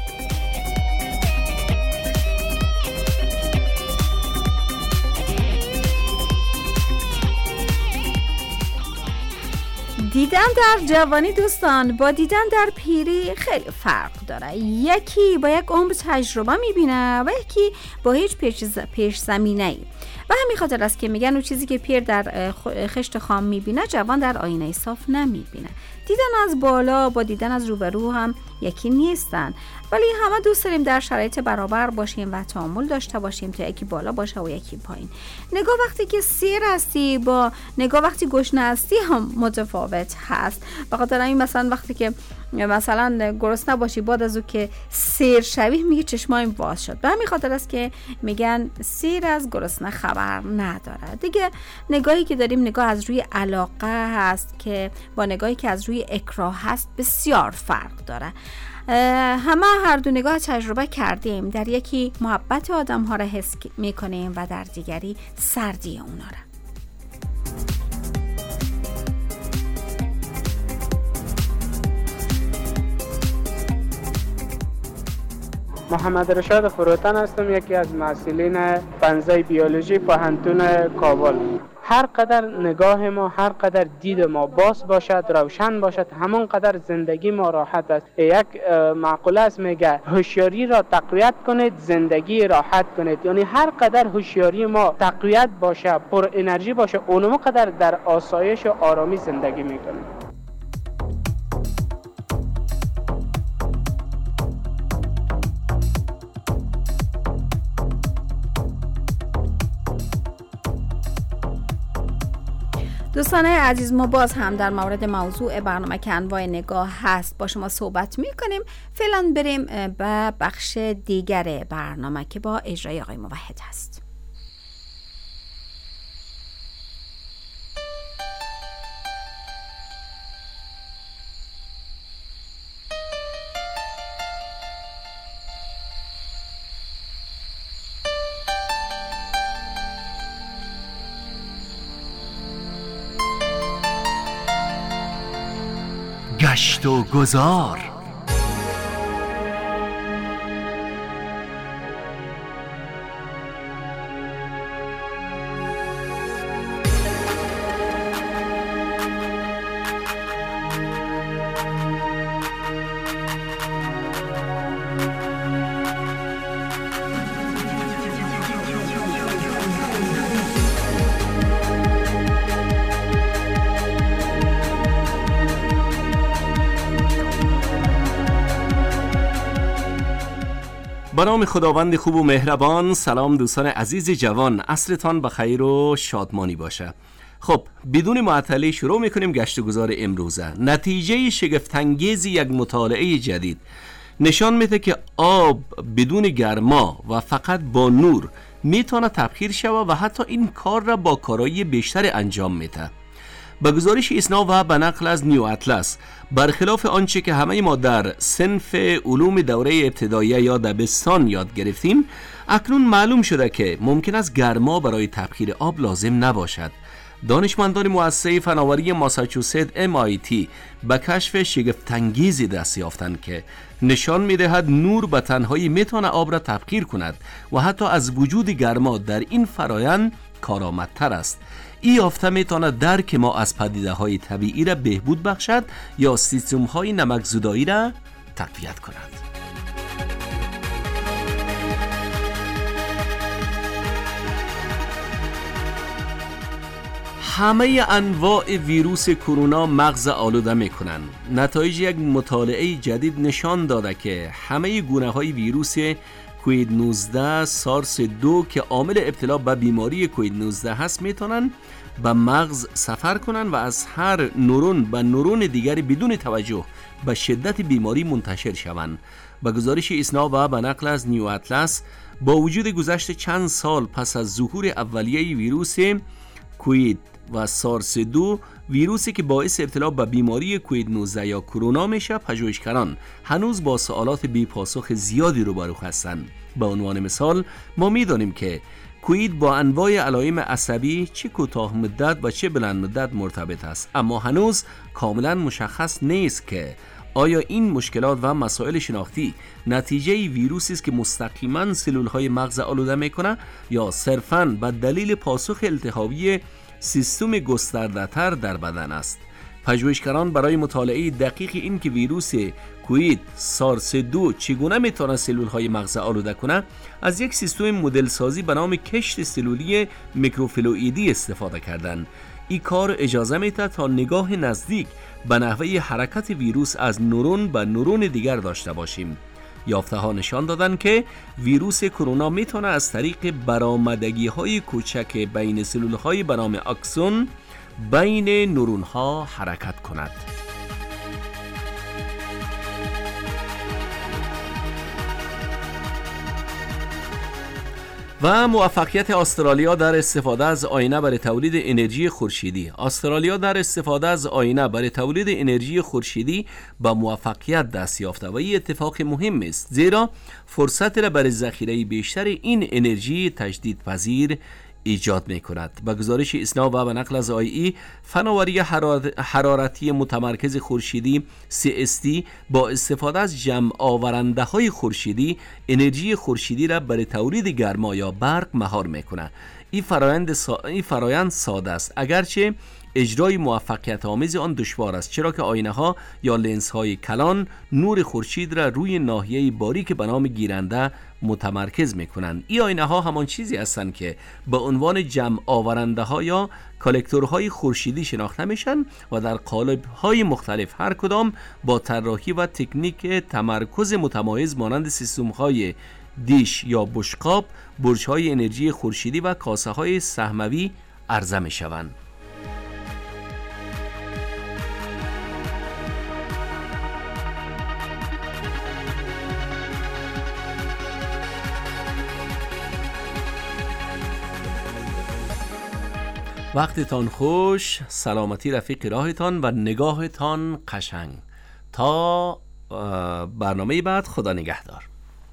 دیدن در جوانی دوستان با دیدن در پیری خیلی فرق داره. یکی با یک عمر تجربه میبینه و یکی با هیچ پیش زمینه‌ای. و همین خاطر است که میگن اون چیزی که پیر در خشت خام میبینه، جوان در آینه صاف نمیبینه. دیدن از بالا با دیدن از روبرو هم یکی نیستن، ولی همه دوست داریم در شرایط برابر باشیم و تعامل داشته باشیم تا یکی بالا باشه و یکی پایین. نگاه وقتی که سیر هستی با نگاه وقتی گشنه هستی هم متفاوت هست. بخاطر همین مثلا وقتی که مثلا گرسنه باشی بعد از او که سیر شوی میگی چشمایم باز شد، به همین خاطر است که میگن سیر از گرسنه خبر نداره. دیگه نگاهی که داریم نگاه از روی علاقه هست که با نگاهی که از روی اکراه هست بسیار فرق داره. همه هر دو نگاه تجربه کردیم، در یکی محبت آدم ها را حس میکنیم و در دیگری سردی اونا را. محمد رشاد فروتن هستم، یکی از محصلین فنزای بیولوژی پوهنتون کابل. هر قدر نگاه ما، هر قدر دید ما باز باشد، روشن باشد، همون قدر زندگی ما راحت است. یک معقوله است میگه هوشیاری را تقویت کنید، زندگی راحت کنید. یعنی هر قدر هوشیاری ما تقویت باشه، پر انرژی باشه، اونم قدر در آسایش و آرامی زندگی میکنیم. دوستان عزیز، ما باز هم در مورد موضوع برنامه که انواع نگاه هست با شما صحبت میکنیم. فعلا بریم به بخش دیگر برنامه که با اجرای آقای موحد هست. گشت و گذار. به نام خداوند خوب و مهربان. سلام دوستان عزیز جوان، عصرتان بخیر و شادمانی باشه. خب بدون معطلی شروع میکنیم گشت و گذار امروزه. نتیجه شگفت‌انگیز یک مطالعه جدید نشان میده که آب بدون گرما و فقط با نور میتونه تبخیر شود و حتی این کار را با کارایی بیشتر انجام میده. به گزارش ایسنا و به نقل از نیو اطلس، برخلاف آنچه که همه ما در صنف علوم دوره ابتداییه یا دبستان یاد گرفتیم، اکنون معلوم شده که ممکن است گرما برای تبخیر آب لازم نباشد. دانشمندان مؤسسه فناوری ماساچوست MIT به کشف شگفت‌انگیزی دست یافتند که نشان می‌دهد نور به تنهایی میتواند آب را تبخیر کند و حتی از وجود گرما در این فرایند کارآمدتر است. این یافته میتواند درک ما از پدیده‌های طبیعی را بهبود بخشد یا سیستم‌های نمک‌زدایی را تقویت کند. همه انواع ویروس کرونا مغز آلوده میکنند. نتایج یک مطالعه جدید نشان داده که همه گونه‌های ویروس کووید 19 سارس 2 که عامل ابتلا به بیماری کووید 19 هست میتونن به مغز سفر کنن و از هر نورون به نورون دیگری بدون توجه به شدت بیماری منتشر شوند. به گزارش ایسنا و به نقل از نیو اطلس، با وجود گذشت چند سال پس از ظهور اولیه ویروس کووید و سارس 2، ویروسی که باعث ابتلا به بیماری کووید 19 یا کرونا میشه، پژوهشگران هنوز با سوالات بی پاسخ زیادی روبرو هستند. به عنوان مثال ما میدانیم که کووید با انواع علائم عصبی چه کوتاه مدت و چه بلند مدت مرتبط است، اما هنوز کاملا مشخص نیست که آیا این مشکلات و مسائل شناختی نتیجه ویروسی است که مستقیما سلول‌های مغز آلوده میکنه یا صرفاً به دلیل پاسخ التهابی سیستم گسترده‌تر در بدن است. پژوهشگران برای مطالعه دقیق این که ویروس کووید سارس 2 چگونه میتونه سلول‌های مغز آلوده کنه، از یک سیستم مدل سازی به نام کشت سلولی میکروفلوئیدی استفاده کردند. این کار اجازه میده تا نگاه نزدیک به نحوه حرکت ویروس از نورون به نورون دیگر داشته باشیم. یافته ها نشان دادن که ویروس کرونا میتونه از طریق برآمدگی های کوچک بین سلول های به نام آکسون بین نورون ها حرکت کند. و موفقیت استرالیا در استفاده از آینه برای تولید انرژی خورشیدی. استرالیا در استفاده از آینه برای تولید انرژی خورشیدی با موفقیت دست یافته و این اتفاق مهم است، زیرا فرصت را برای ذخیره بیشتر این انرژی تجدیدپذیر ایجاد می کند. به گزارش اسنا و به نقل از IEA، فناوری حرارتی متمرکز خورشیدی CST با استفاده از جمع آورنده های خورشیدی انرژی خورشیدی را برای تولید گرما یا برق مهار می کند. این فرایند ساده است، اگرچه اجرای موفقیت آمیز آن دشوار است، چرا که آینه ها یا لنز های کلان نور خورشید را روی ناحیه باریک به نام گیرنده متمرکز میکنند. این آینه ها همان چیزی هستند که به عنوان جمع آورنده ها یا کالکتورهای خورشیدی شناخته میشن و در قالب های مختلف هر کدام با طراحی و تکنیک تمرکز متمایز مانند سیستم های دیش یا بشقاب، برج های انرژی خورشیدی و کاسه های سهموی عرضه میشوند. وقتتان خوش، سلامتی رفیق راهتان و نگاهتان قشنگ. تا برنامه بعد، خدا نگهدار.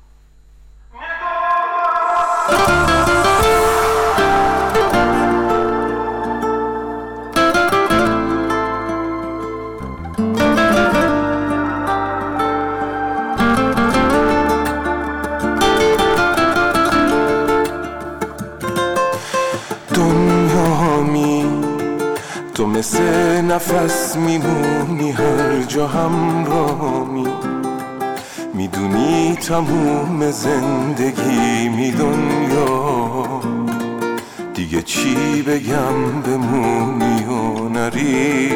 تو مثل نفس میمونی هر جا همراهمی، میدونی تموم زندگی می دنیا، دیگه چی بگم بمونی و نری.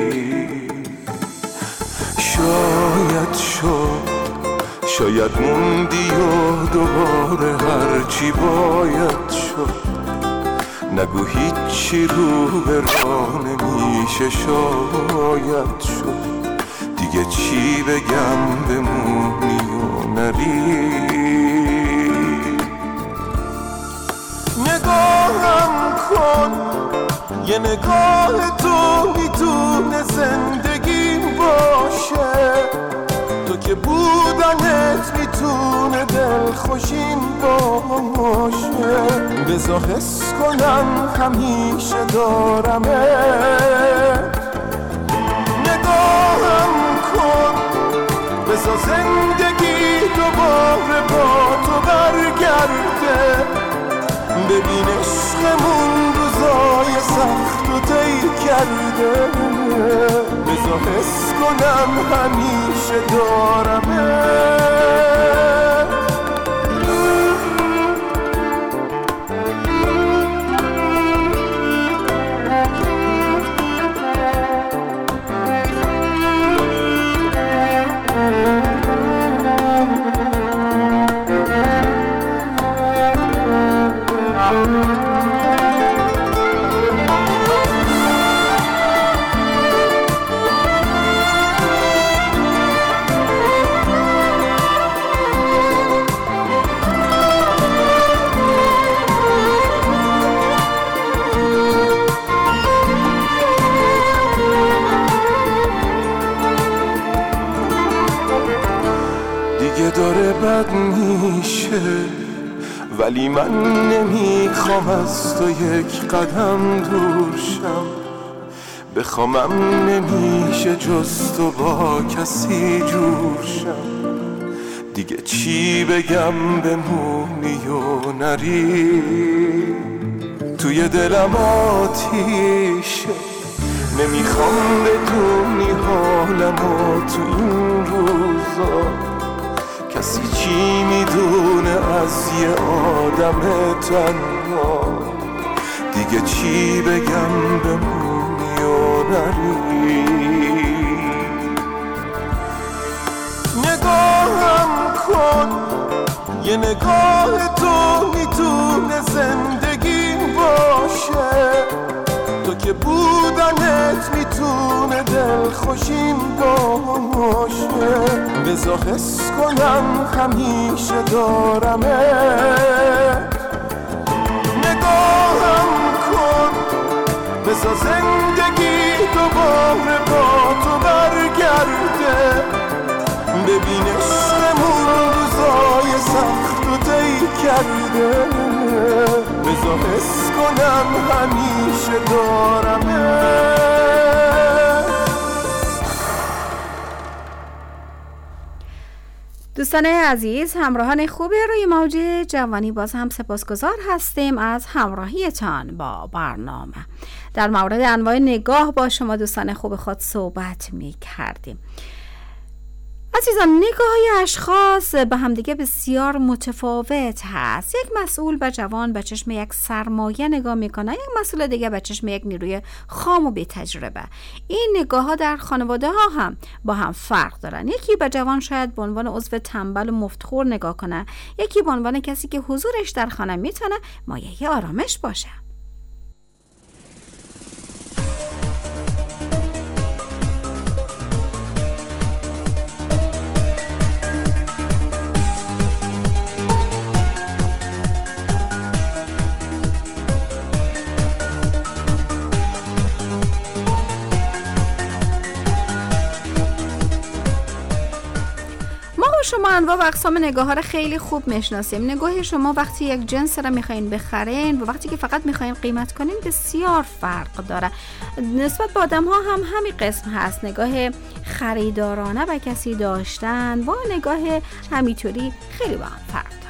شاید موندی و دوباره هرچی باید شد، نگو هیچی رو به راه نمیشه شاید شد، دیگه چی بگم بمونی و نری. نگاهم کن، یه نگاه تو میتونه زندگیم باشه، تو که بودنت میتونه دلخوشیم باشه. بذار حس کنم همیشه دارمت، نگاهم کن، بذار زندگی دوباره با تو برگرده، ببین عشقمون روزای سخت و طی کرده. بذار حس کنم همیشه دارمت. داره بد میشه، ولی من نمیخوام از تو یک قدم دور شم، بخوامم نمیشه جز تو با کسی جور شم، دیگه چی بگم بمونی و نری. توی دلم آتیشه، نمیخوام بدونی حالمو تو این روزا، کسی چی میدونه از یه آدم تنها، دیگه چی بگم بمونی ببری. نگاهم کن، یه نگاه تو میتونه زندگی باشه، تو که بودنت میتونه دلخوشیم باشه. بذار حس کنم همیشه دارمت، نگاهم کن، بذار زندگی دوباره با تو برگرده. ببین عشقمون روزای سخت و طی کرده، بذار حس کنم همیشه دارمت. دوستان عزیز، همراهان خوب روی موج جوانی، باز هم سپاسگزار هستیم از همراهیتان با برنامه. در مورد انواع نگاه با شما دوستان خوب خود صحبت می کردیم. عزیزان، نگاه‌های اشخاص به همدیگه بسیار متفاوت هست. یک مسئول به جوان به چشم یک سرمایه نگاه میکنه، یک مسئول دیگه به چشم یک نیروی خام و بی تجربه. این نگاه‌ها در خانواده ها هم با هم فرق دارن. یکی به جوان شاید به عنوان عضو تنبل و مفتخور نگاه کنه، یکی به عنوان کسی که حضورش در خانه میتونه مایه آرامش باشه. شما انواع و اقسام نگاه ها رو خیلی خوب میشناسیم. نگاه شما وقتی یک جنس رو میخواین بخرین و وقتی که فقط میخواین قیمت کنین بسیار فرق داره. نسبت به آدم ها هم همین قسم هست. نگاه خریدارانه به کسی داشتن با نگاه همینطوری خیلی با هم فرق داره.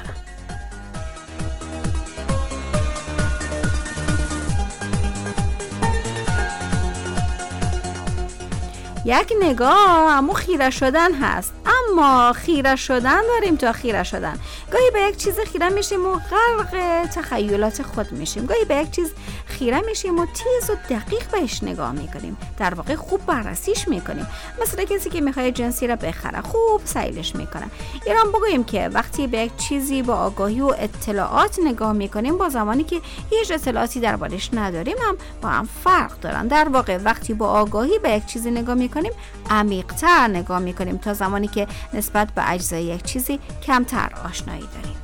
یک نگاه اما خیره شدن هست، اما خیره شدن داریم تا خیره شدن. گاهی به یک چیز خیره میشیم و غرق تخیلات خود میشیم، گاهی به یک چیز خیره میشیم و تیز و دقیق بهش نگاه میکنیم، در واقع خوب بررسیش میکنیم. مثلا کسی که میخواد جنسی را بخره خوب سیلش میکنه. ایران بگوییم که وقتی به یک چیزی با آگاهی و اطلاعات نگاه میکنیم با زمانی که هیچ اطلاعاتی دربارش نداریم هم با هم فرق دارن. در واقع وقتی با آگاهی به یک چیزی نگاه میکنیم عمیق‌تر نگاه میکنیم تا زمانی که نسبت به اجزای یک چیزی کمتر آشنایی داریم.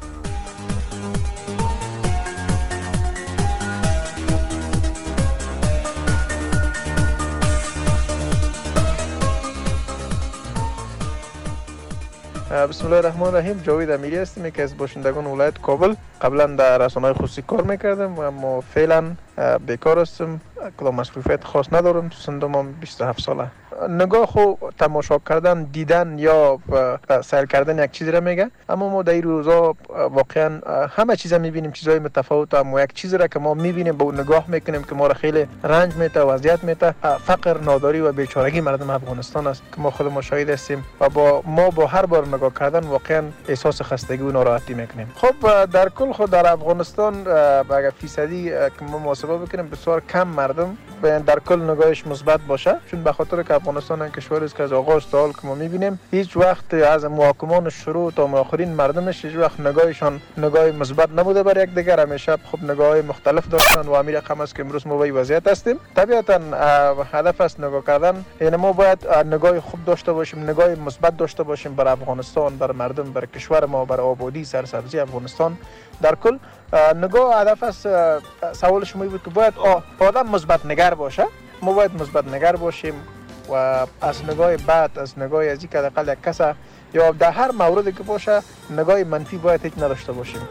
بسم الله الرحمن الرحیم. جاوید امیری هستم که از باشندگان ولایت کابل. قبلا در رسانه‌های خصوصی کار میکردم و اما فعلا بیکار هستم، کدام مصروفیت خاص ندارم. تو سنم 27 ساله. نگاه خو تماشا کردن، دیدن یا سیر کردن یک چیزی را میگه، اما ما در این روزا واقعا همه چیزا میبینیم، چیزای متفاوت، اما یک چیزی را که ما میبینیم با نگاه میکنیم که ما را خیلی رنج میده و اذیت میده، فقر، ناداری و بیچارگی مردم افغانستان است که ما خود مشاهده هستیم و با هر بار نگاه کردن واقعا احساس خستگی و ناراحتی میکنیم. خب در کل خود در افغانستان اگر فیصدی که ما محاسبه بکنیم بسیار کم مردم در کل نگاهش مثبت باشه، چون به خاطر که افغانستان کشوری است که از آغاز تا حال که ما میبینیم هیچ وقت از محاکمان شروع تا آخرین مردمش هیچ وقت نگاهشان نگاه مثبت نبوده بر یک دیگر، همیشه خب نگاه مختلف داشتن و همین رقم است که امروز ما به وضعیت هستیم. طبیعتا هدف است نگاه کردن، یعنی ما باید نگاه خوب داشته باشیم، نگاه مثبت داشته باشیم بر افغانستان، بر مردم، بر کشور ما، بر آبادی سرسبزی افغانستان. در کل نگاه هدف است. سوال شما بود که باید آدم مثبت نگر باشه، ما باید مثبت نگر باشیم و از نگاه بد، از نگاه از اینکه حداقل یک کس یا در هر موردی که باشه نگاه منفی باید هیچ نداشته باشیم.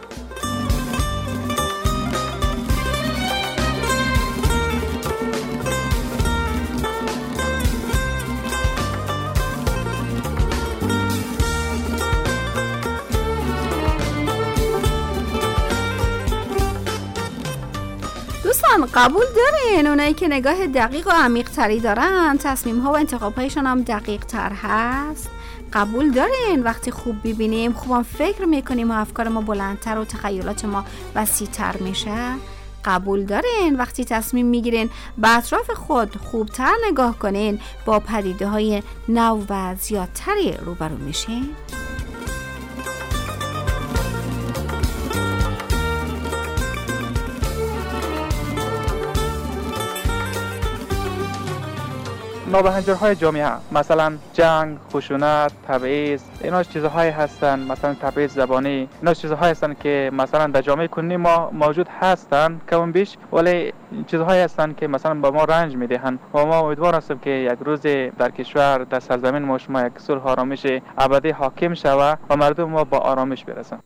قبول دارین اونایی که نگاه دقیق و عمیق تری دارن تصمیم ها و انتخاب هایشان هم دقیق تر هست؟ قبول دارین وقتی خوب ببینیم خوبم فکر میکنیم و افکار ما بلندتر و تخیلات ما وسیع تر میشه؟ قبول دارین وقتی تصمیم میگیرین به اطراف خود خوبتر نگاه کنین با پدیده های نو و زیادتری روبرو میشین؟ نابهنجارهای جامعه، مثلا جنگ، خشونت، تبعیض، اینا چیزهایی هستن، مثلا تبعیض زبانی، اینا چیزهایی هستن که مثلا در جامعه کنونی ما موجود هستن کم بیش، ولی چیزهایی هستن که مثلا با ما رنج میدهن و ما امیدوار هستیم که یک روز در کشور، در سرزمین ما شما یک صلح و آرامش ابدی حاکم شود و مردم ما با آرامش برسن.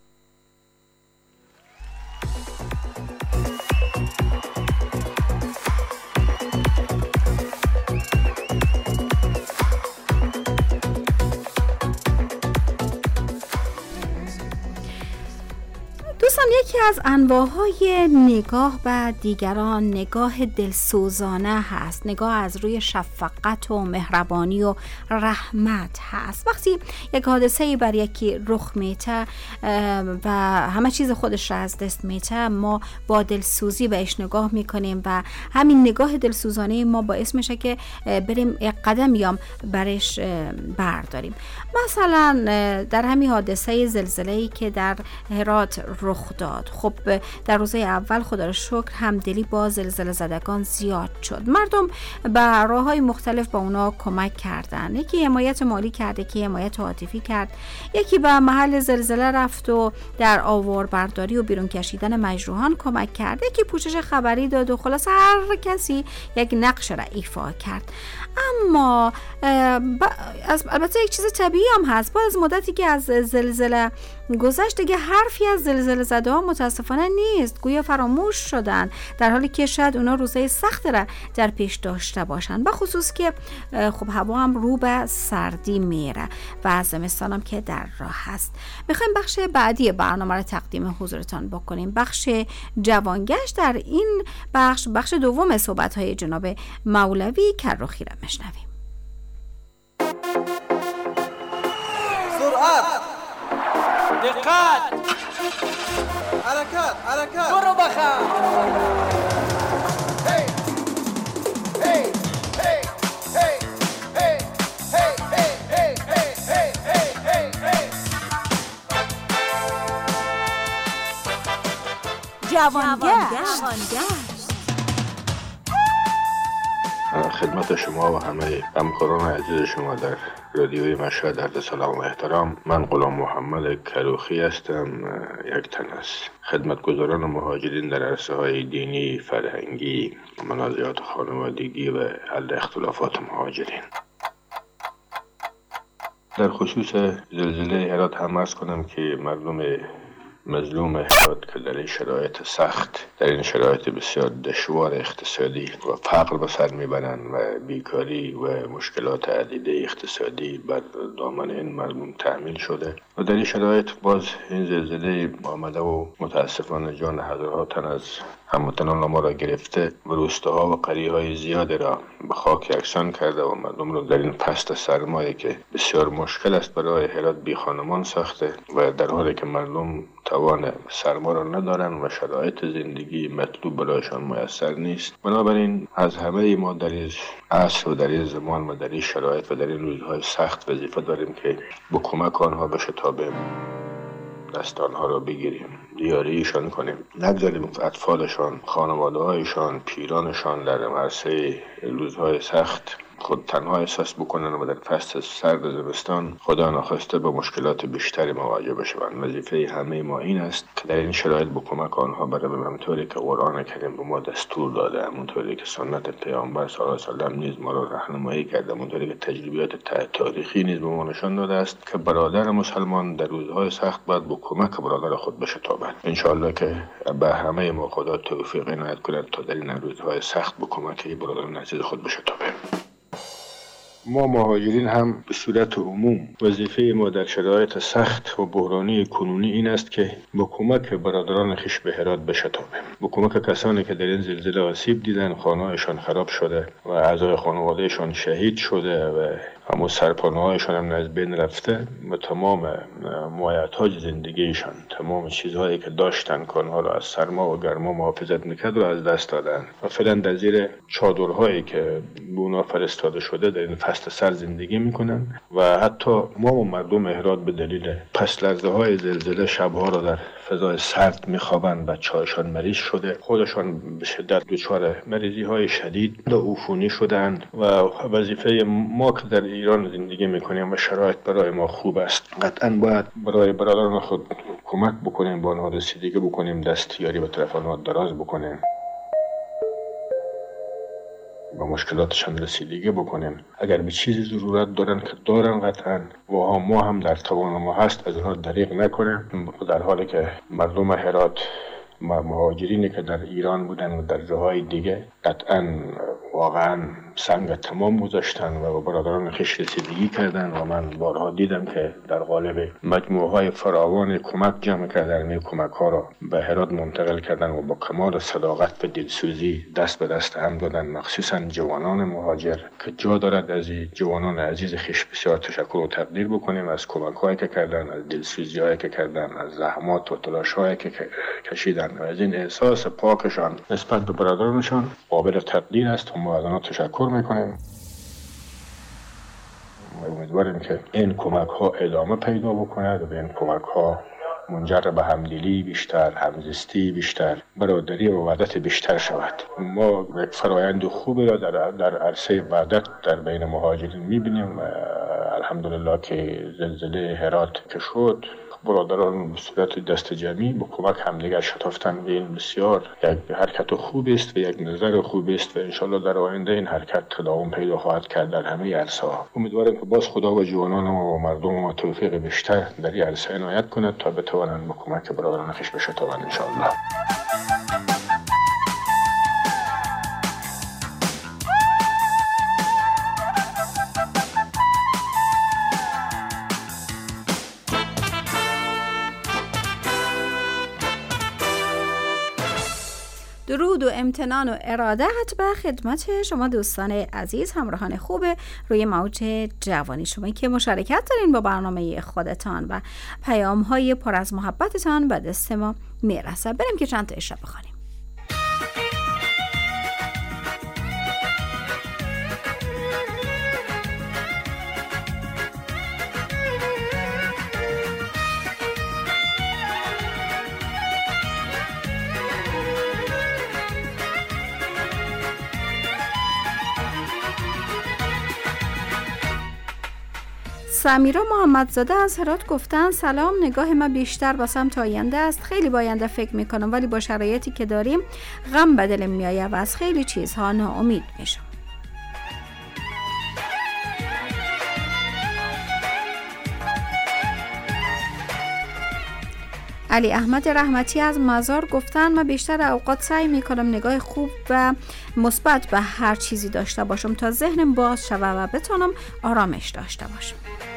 دوستان، یکی از انواعهای نگاه به دیگران نگاه دلسوزانه هست، نگاه از روی شفقت و مهربانی و رحمت هست. وقتی یک حادثه‌ای بر یکی رخ میته و همه چیز خودش را از دست میته، ما با دلسوزی بهش نگاه میکنیم و همین نگاه دلسوزانه ما باعث میشه که بریم یک قدم یا برش برداریم. مثلا در همین حادثه زلزله‌ای که در هرات رخ داد، خب در روزهای اول خدا را شکر همدلی با زلزله زدگان زیاد شد. مردم به راه‌های مختلف با اونا کمک کردن. یکی حمایت مالی کرد، یکی حمایت عاطفی کرد، یکی به محل زلزله رفت و در آواربرداری و بیرون کشیدن مجروحان کمک کرد، یکی پوشش خبری داد و خلاص هر کسی یک نقش را ایفا کرد. اما البته یک چیز طبیعی هم هست، بعد از مدتی که از زلزله گذشت دیگه حرفی از زلزله زده ها متاسفانه نیست، گویا فراموش شدن، در حالی که شاید اونا روزهای سخت را در پیش داشته باشن، به خصوص که خب هوا هم رو به سردی میره و زمستان هم که در راه هست. میخوایم بخش بعدی برنامه را تقدیم حضورتان بکنیم، بخش جوانگشت. در این بخش دوم صحبت های جناب مولوی کرخی را مشنویم. سرعت، دقت، حرکت، برو بخم. هی هی هی هی هی هی هی هی هی هی. جوانگشت. خدمت شما و همه همکاران عزیز شما در رادیوی مشهد عرض سلام و احترام. من غلام محمد کروخی هستم، یک تن از خدمتگزاران مهاجرین در عرصه‌های دینی، فرهنگی، منازعات خانوادگی و حل اختلافات مهاجرین. در خصوص زلزله هرات هم عرض کنم که مردم مظلوم هرات که در این شرایط سخت، در این شرایط بسیار دشوار اقتصادی و فقر به سر میبرند و بیکاری و مشکلات عدیده اقتصادی بر دامن این مردم تحمیل شده و در این شرایط باز این زلزله آمده و متاسفانه جان هزارها تن از هموطنان ما را گرفته و روستاها و قریه‌های زیاد را به خاک یکسان کرده و مردم را در این پست سرمایه که بسیار مشکل است برای هرات بی خانمان ساخته و در حالی که مردم توان سرما را ندارن و شرایط زندگی مطلوب برایشان میسر نیست. بنابراین از همه ما در این عصر و در این زمان و در این شرایط و در این روزهای سخت وظیفه داریم که با کمک آنها بشتابیم، دست آنها را بگیریم، دیاریشان کنیم، نگذاریم اطفالشان، خانواده‌هایشان، پیرانشان در عرصه روزهای سخت خود تنها احساس بکنن و در فصل سرد زمستان خدا ناخواسته به مشکلات بیشتری مواجه بشوند. وظیفه همه ما این است که در این شرایط با کمک آنها برای همونطوری که قرآن کریم به ما دستور داده، همونطوری که سنت پیامبر صلی الله علیه و سلم نیز ما را راهنمایی کرده، همونطوری که تجربیات تاریخی نیز به ما نشان داده است که برادر مسلمان در روزهای سخت باید با کمک برادر خود بشتابد. ان شاء الله که به همه ما خدا توفیق عنایت کند تا در این روزهای سخت با کمک برادران عزیز خود بشتابیم. ما مهاجرین هم به صورت عموم وظیفه ما در شرایط سخت و بحرانی کنونی این است که با کمک برادران خویش به هرات بشتابیم، با کمک کسانی که در این زلزله آسیب دیدن، خانه‌هایشان خراب شده و اعضای خانوادهشان شهید شده و همون سرپانه‌هایشان هم از بین رفته و تمام مایحتاج زندگیشان، تمام چیزهایی که داشتن که آنها را از سرما و گرما محافظت میکرد را از دست دادن و فعلا در زیر چادرهایی که به اونا فرستاده شده در این فصل سر زندگی میکنن و حتی ما و مردم هرات به دلیل پس لرزه های زلزله شبها را در فضای سرد میخوابند. بچه‌هایشان مریض شده، خودشان به شدت دچار مریضی های شدید و عفونی شدن و وظیفه ما که در ایران زندگی میکنیم و شرایط برای ما خوب است، قطعا باید برای برادران خود کمک بکنیم، با آنها رسیدگی بکنیم، دستیاری به طرف آنها دراز بکنیم، با مشکلاتشان رسیدگی بکنیم. اگر به چیزی ضرورت دارن که دارن قطعا و ما هم در توان ما هست از اونها دریغ نکنیم، در حالی که مردم هرات مهاجرینی که در ایران بودن و در جاهای دیگه قطعا واقعا سنگ تمام گذاشتن و برادران خویش رسیدگی کردن و من بارها دیدم که در قالب مجموعه های فراوان کمک جمع کردن، این کمک ها را به هرات منتقل کردن و با کمال صداقت و دلسوزی دست به دست هم دادن، مخصوصا جوانان مهاجر که جا دارد از این جوانان عزیز خویش بسیار تشکر و تقدیر بکنیم از کمک هایی که کردن، از دلسوزی هایی که کردن، از زحمات و تلاش هایی که کشیدن و از این احساس پاکشان نسبت به برادرانشان قابل تقدیر است و ما از آنها تشکر میکنیم. امیدواریم که این کمک ها ادامه پیدا بکند و این کمک ها منجر به همدلی بیشتر، همزیستی بیشتر، برادری و وحدت بیشتر شود. ما یک فرایند خوبی را در عرصه وحدت در بین مهاجرین میبینیم. الحمدلله که زلزله هرات که شد، برادران به صورت دست جمعی با کمک همدیگر شتافتن و این بسیار یک حرکت خوب است و یک نظر خوب است و انشالله در آینده این حرکت تداوم پیدا خواهد کرد در همه عرصه‌ها. امیدوارم که باز خدا و جوانان ما و مردم ما توفیق بیشتر در این عرصه عنایت کند تا بتوانند با کمک برادران خویش بشتابند انشالله. درود و امتنان و ارادت به خدمت شما دوستان عزیز، همراهان خوب روی موج جوانی، شما که مشارکت دارین با برنامه خودتان و پیام های پر از محبتتان به دست ما میرسه. بریم که چند تا اشاره بخونیم. سمیرا محمدزاده از هرات گفتن سلام، نگاه ما بیشتر به سمت آینده است. خیلی با آینده فکر میکنم ولی با شرایطی که داریم غم به دلم میآید و از خیلی چیزها ناامید میشم. علی احمد رحمتی از مزار گفتن من بیشتر اوقات سعی میکنم نگاه خوب و مثبت به هر چیزی داشته باشم تا ذهنم باز شوه و بتونم آرامش داشته باشم.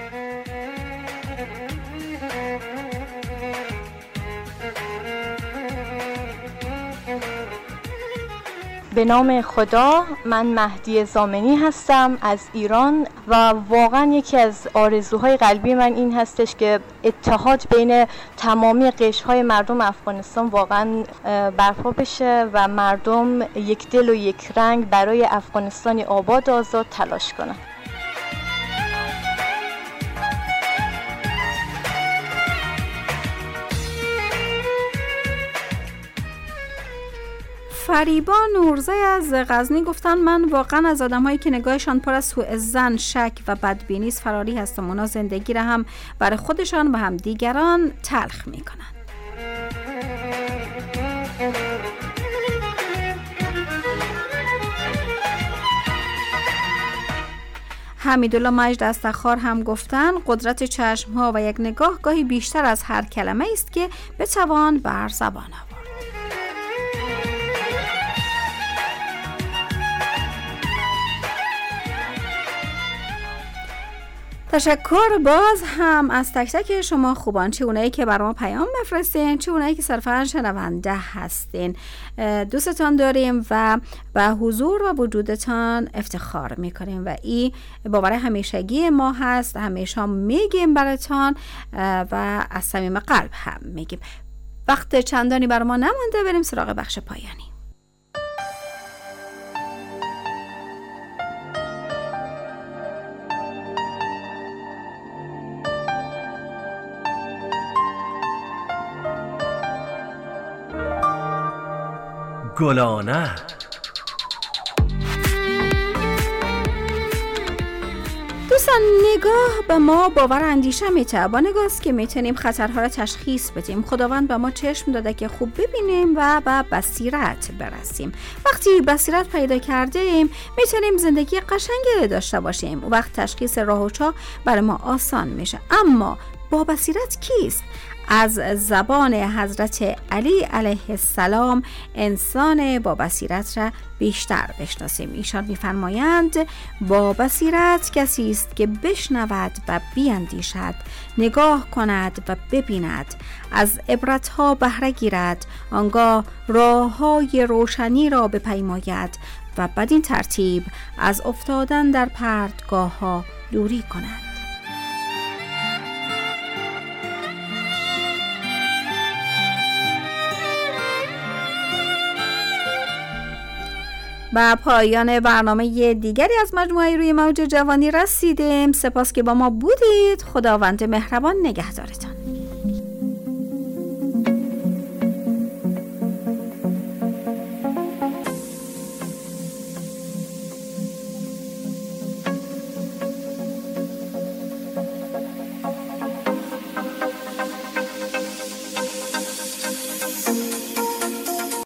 به نام خدا، من مهدی زامنی هستم از ایران و واقعا یکی از آرزوهای قلبی من این هستش که اتحاد بین تمامی قشرهای مردم افغانستان واقعا برپا بشه و مردم یک دل و یک رنگ برای افغانستانی آباد و آزاد تلاش کنن. فریبا نورزه از غزنی گفتن من واقعا از آدم‌هایی که نگاهشان پر از سوء ظن، شک و بدبینی است فراری هستم. اونا زندگی را هم برای خودشان و هم دیگران تلخ میکنن. حمیدالله مجد از تخار هم گفتن قدرت چشم‌ها و یک نگاه گاهی بیشتر از هر کلمه است که بتوان بر زبان آورد. تشکر باز هم از تک تک شما خوبان، چه اونایی که برام پیام بفرستین، چه اونایی که صرفاً شنونده هستین. دوستتان داریم و به حضور و وجودتان افتخار میکنیم و این باور همیشگی ما هست. همیشه میگیم براتان و از صمیم قلب هم میگیم. وقت چندانی بر ما نمانده، بریم سراغ بخش پایانی. گلانه دوستان، نگاه به ما باور اندیشه میته. با نگاهست که میتونیم خطرها را تشخیص بدیم. خداوند به ما چشم داده که خوب ببینیم و به بصیرت برسیم. وقتی بصیرت پیدا کرده ایم میتونیم زندگی قشنگی داشته باشیم. و وقت تشخیص راه و چاه برای ما آسان میشه. اما با بصیرت کیست؟ از زبان حضرت علی علیه السلام انسان با بصیرت را بیشتر بشناسیم. ایشان می‌فرمایند با بصیرت کسی است که بشنود و بیندیشد، نگاه کند و ببیند، از عبرتها بهره گیرد، آنگاه راه‌های روشنی را بپیماید و بدین ترتیب از افتادن در پرتگاه‌ها دوری کند. با پایان برنامه دیگری از مجموعه روی موج جوانی رسیدیم. سپاس که با ما بودید. خداوند مهربان نگهدارتان.